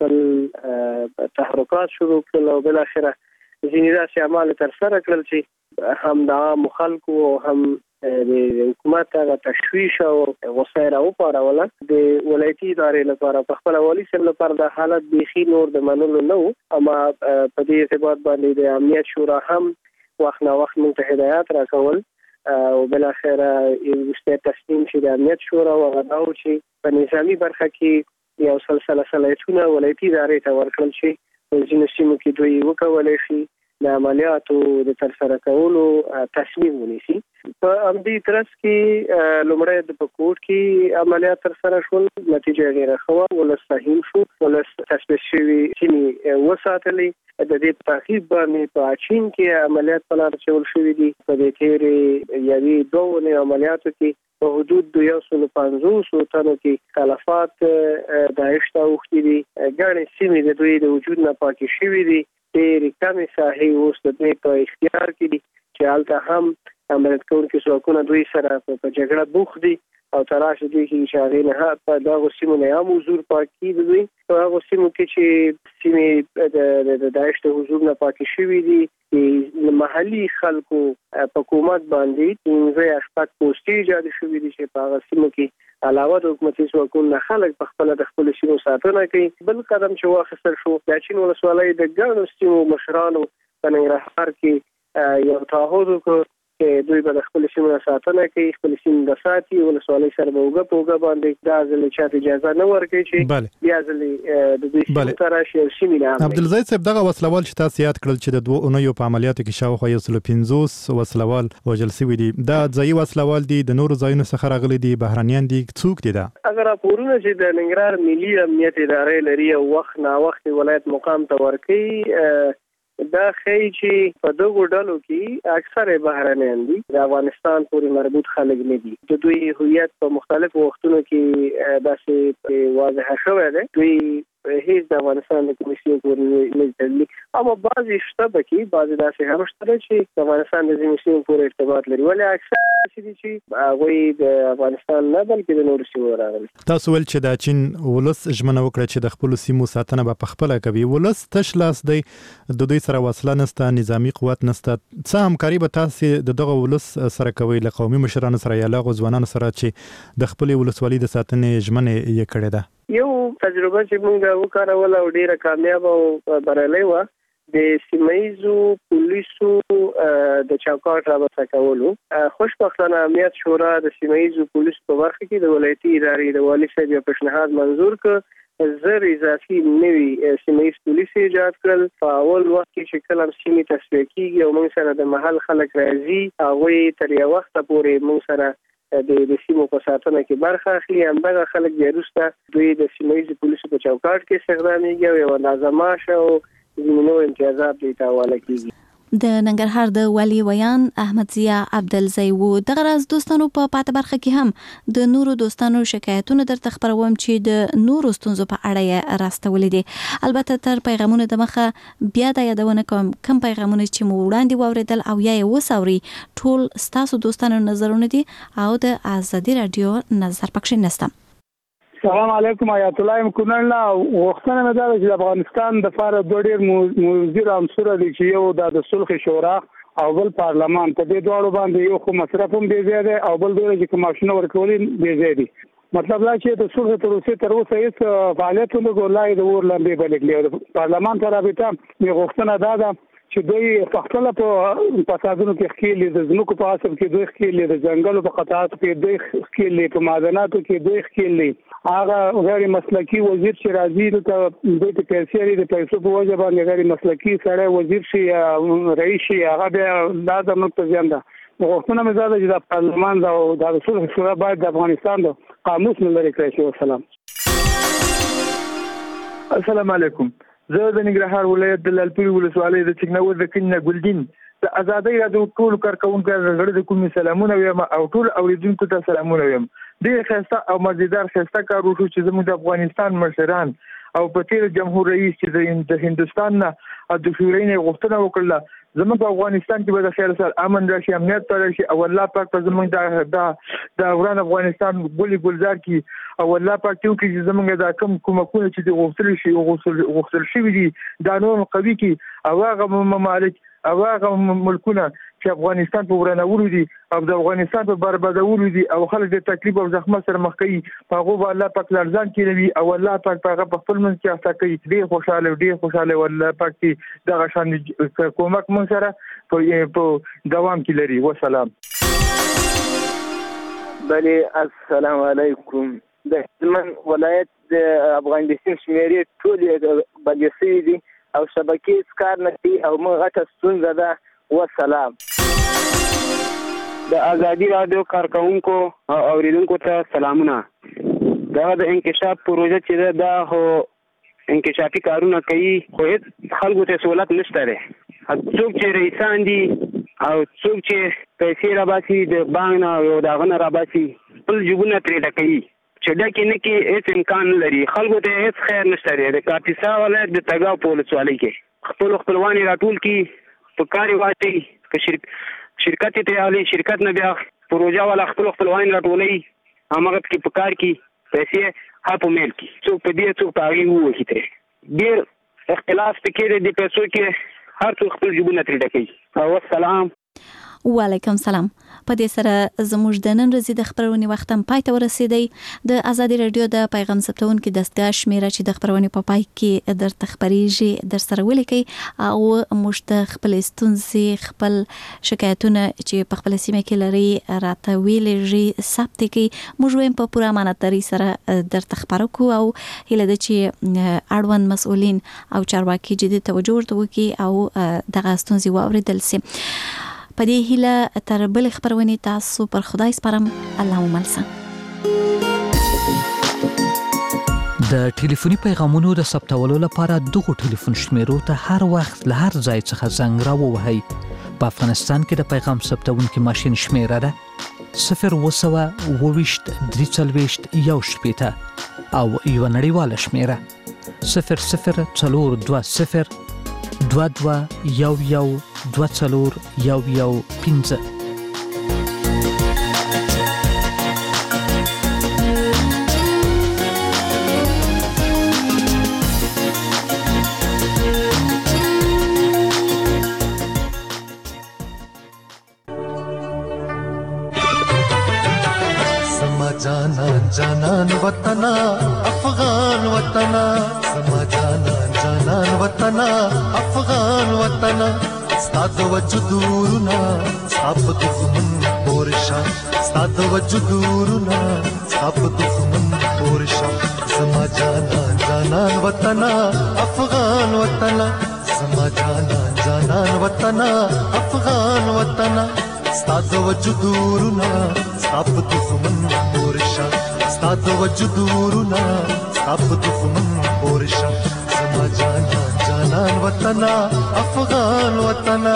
خپل تحرکات شروع کړل او بل اخره ځینې داسې اعمال ترسره کړل چې هم د عامو خلکو او هم د حکومت هغه تشویش او غوسه راوپاروله. د ولایتي ادارې لپاره په خپل والي صاحب لپاره د حالت بیخي نور د منلو نه و، اما په دې ارتباط باندې د امنیت شورا هم وخت نا وخت موږ ته هدایات راکول او بل اخره یو تصمیم چې د امنیت شورا وغواړو چې په نظامی برخه کې یو سلسله صلاحیتونه ولایتي ادارې ته ورکړل شي، ځینې سیمو کې دوی وکولای شي د عملیاتو د ترسره کولو تصمیم ونیسي. په همدې ترڅ کې لومړی د پکوټ کې عملیات ترسره شول، نتیجه غیر ښه ولس فهم شو، ولس تثبیت شوي سیمې وساتلې. د دې په تعقیب باندې په اچین کې عملیات په لار چول شوي دي. په دې تیرې یوې 2 عملیاتو کې په حدود 250 تنو کې خلافات داعش ته اوښتي دي. ګڼې سیمې د دوی د وجود نه پاکې شوي دي. ډېرې کمې ساحې اوس د دوی په اختیار کې دي چې هلته هم عملیات کوونکي ځواکونه دوی سره په جګړه بوخت دي او تلاش دوی کې چې هغې نه په دغو سیمو نه هم حضور پاکي د دوی په هغو سیمو کې چې سیمې د داعش د حضور نه پاکې شوي دي چې محلي خلکو په حکومت باندې 15 پوستې ایجاد شوي دي چې په هغه سیمو کې علاوه د حکومتي ځواکونو نه خلک په خپل د خپل سیمو ساتنه کوي. بل قدم چې واخیستل شو د اچین ولسوالۍ د ګڼو سیمو مشرانو په ننګرهار کې یو تعهد وکړ چې دوی به د خپل سیمو ساتنه کوي، خپل سیمې د ساتي ولسوالۍ سره به اوږه په اوږه باندې دا ځل چاته اجازه نه ورکوي چې بیا ځل د دوی سیمو ته راشي او سیمې نه عبدالزی صاحب دغه وسلوال چې تاسو یاد کړل چې د 2 اونیو په عملیاتو کې شاوخوا 150 وسلوال وژل شوي دي، دا ځایي وسلوال دي د نورو ځایونو څخه راغلي دي، بهرانیان دي، څوک دي؟ دا اگر راپورونه چې د ننګرهار ملي امنیت ادارې لري او وخت نا وخت ولایت مقام ته ورکوي، دا ښیي چې په دغو ډلو کې اکثره بهرنیان دي، د افغانستان پورې مربوط خلک نه دي. د دوی هویت په مختلفو وختونو کې داسې واضح شوی دی، دوی هیڅ د افغانستان د کمیسیون پورې نه تللی، اما بعضې شته پکې بعضې داسې هم شته چې د افغانستان د کمیسیون پورې ارتباط لري، ولې اکثر دي چې هغوی د افغانستان نه بلکې د نورو سیمو راغلي. تاسو ویل چې د چین ولس ژمنه وکړه چې د خپلو سیمو ساتنه به په خپله کوي. ولس تش لاس دی، د دوی سره وسله نشته، نظامي قوت نشته. څه همکاري به تاسو د دغه ولس سره کوئ له قومي مشرانو سره یا له هغو ځوانانو سره چې د خپلې ولسوالۍ د ساتنې ژمنه یې کړې ده؟ یو تجربه چې موږ وکاروله او ډیره کامیابه او بریالۍ وه، د سیمه‌ییزو پولیسو د چوکاټ رابطه کولو. خوشبختانه امنیت شورا د سیمه‌ییزو پولیسو په برخه کې د ولایتي ادارې د والي صاحب یو پیشنهاد منظور کړ، زر اضافي نوي سیمه‌ییز پولیس ایجاد کړل. په اول وخت کې چې کله سیمې تصفیه کېږي او موږ سره د محل خلک راځي، هغوی تر یو وخته پورې موږ سره د سیمو په ساتنه کې برخه اخلي. همدغه خلک بیا وروسته دوی د سیمه‌ییزو پولیسو په چوکاټ کې استخدامیږي او یو اندازه معاش او ځینې نور امتیازات دوی ته حواله کېږي. د ننګرهار د والي ویان احمد ضیا عبدالزی و. دغه راز دوستانو په پاته برخه کې هم د نورو دوستانو شکایتونه درته خبروم چې د نورو ستونزو په اړه یې راستولې دي. البته تر پیغامونو د مخه بیا د یادونه کوم کم پیغامونه چې مو وړاندې واوریدل او یا یې وسوري ټول ستاسو دوستانو نظرونه دي او د ازادي رادیو نظر پکښې نشته. السلام علیکم آیات الله مکننلا. وختونه مې دا چې افغانستان د فار دوه ډیر موزیر عنصر دي چې یو د صلح شورا او بل پارلمان، په دې دواړو باندې یو خو مصرف هم دی زیاده او بل ډیر چې کوماشنه ورکولې دی زیاده. مطلب دا چې د صلح تر اوسه تر اوسه هیڅ فعالیت نه ګولای د ور لاندې بلګلی پارلمان ته رابطه می غوښتنه ده چې دوی په خپل په فسادونو کې ښکېلې د ځمکو په اصل کې دوی ښکېلې د ځنګلو په قطعاتو کې دوی ښکېلې په معدناتو کې دوی ښکېلې هغه غیر مسلکي وزیر چې راځي نو دوی ته پیسې د پیسو په وجه باندې غیر مسلکي سړی وزیر شي یا رئیس شي هغه بیا دا د موږ ته زیان ده غوښتنه مې ده چې د پارلمان او د صلح شورا باید د افغانستان د قاموس نه لري کړی شي. والسلام. السلام علیکم. زه د ننګرهار ولایت د لالپورې ولسوالۍ د چکناور د کلي نه ګلدین د ازادۍ راډیو ټول کارکونکو غړي د کومې سلامونه وایم او ټول اوریدونکو ته سلامونه وایم. ډېر ښایسته او مزیدار ښایسته کار وشو چې زموږ د افغانستان مشران او په تیر جمهور رئیس چې د هندستان نه د شورای غوښتنه وکړه زموږ په افغانستان کې به د خیر سره امن راشي امنیت راشي او الله پاک په زموږ د وران افغانستان ګلي ګلزار کی او الله پاک ته چې زموږ د کوم کومکونه چې د غوښتل شي دي د نور قوي کی او هغه ممالک او هغه ملکونه چې افغانستان په ورانولو دي او د افغانستان په بربادولو دي او خلک د تکلیف او زحمت سره مخ کوي هغه به الله پاک لرزان کړي او الله پاک هغه په خپل منځ کې احسا کوي. ډېر خوشاله والله پاک چې دغه شان کومک مون سره په دوام کې لري. والسلام. بله السلام علیکم. د هلمند ولایت د افغانستان شمیرې ټول بلسي دي او شبکې کار نه کوي او موږ غټه ستونزه ده. والسلام. د ازادي راډیو کارکونکو او اوریدونکو ته سلامونه. دا د انکشاف پروژه چې دا هو انکشافي کارونه کوي خو هیڅ خلکو ته سہولت نشته ده. څوک چې رئیسان دي او څوک چې پیسې راباسي د بانک نه او دغه نه راباسي خپل جوبونه ترې ډکوي چې ډکې نه کې هیڅ امکان نه لري. خلکو ته هیڅ خیر نشته دی. د کاپیسا ولایت د تګاو په ولسوالۍ کې خپلوان یې راټول کړي په کار یې واچوي که شرکت یې ترې اخلي شرکت نه بیا پروژه والا خپلوان راټولوي هماغه پکې په کار کې پیسې هر په میل کې څوک په دې څوک په هغې ووهي ترې ډېر اختلاف پکې دی. د پیسو کې هر څوک خپل جوبونه ترې ډکوي. والسلام. وعلیکم سلام. په دې سره زموږ د نن ورځې د خبرونې وخت هم پای ته ورسېدی. د ازادي رادیو د پیغام ثبتونکو دستګاه شمیره چې د خبرونې په پای کې درته خبرېږي در سره ولیکئ او موږ ته خپل ستونزې خپل شکایتونه چې په خپل سیمه کې لري راته ویلېږي ثبت کړئ. موږ وایم په پوره امانتداري سره درته خبرو کوو او هیله ده چې اړوند مسؤلین او چارواکي جدي توجه ورته وکړي او دغه ستونزې واورېدل سي. په دې هیله تر بل خبرونې تاسو پر خدای سپارم. الله مو مل شه. د ټلیفوني پیغامونو د ثبتولو لپاره دغه ټلیفون شمیرو ته هر وخت له هر ځای څخه زنګ راووهئ. په افغانستان کې د پیغام ثبتونکو ماشین شمیره ده 020 340 1 او یو نړیواله شمیره 0042 22 11 15. समा जानन वतना अफगान वतना समा जानन वतना अफगान वतना ستاد وجودورنا صاحب دښمن پورشا ستاد وجودورنا صاحب دښمن پورشا سما جانان وطنا افغان وطنا سما جانان وطنا افغان وطنا ستاد وجودورنا صاحب دښمن پورشا ستاد وجودورنا صاحب دښمن پورشا سما جانان وطنا افغان وطنا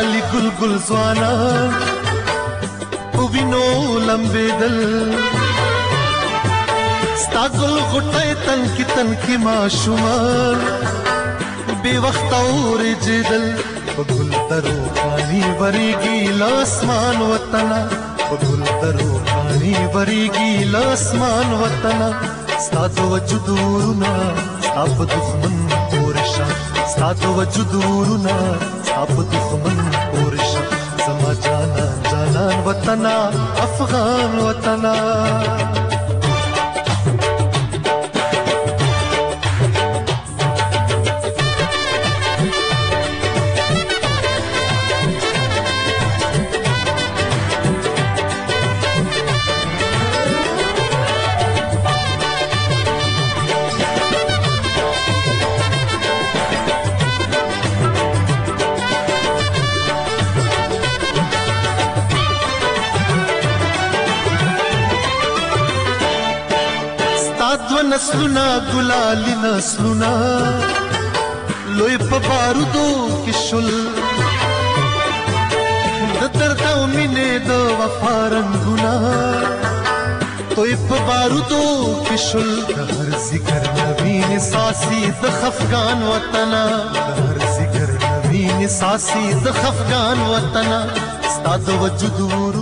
خیالي ګل ګل ځوانان او وینو لمبېدل ستا ګل غټۍ تن کې ماشومان بې وخته اورېدل په ګل ترو پانی ورېږي له اسمان وطنه په ګل ترو پانی ورېږي له اسمان وطنه ستا د وجود ورونه ستا په دښمن پورې شه ستا د وجود ورونه ستا په دښمن پورې شه زما جانان جانان وطنه افغان وطنه نسلونه ګلالي نسلونه لوی په بارودو کې شل د درد او مینې د وفا رنګونه توی په بارودو کې شل د هر ذکر نوین ساسي د خفګان وطنه د هر ذکر نوین ساسي د خفګان وطنه ستا د وجود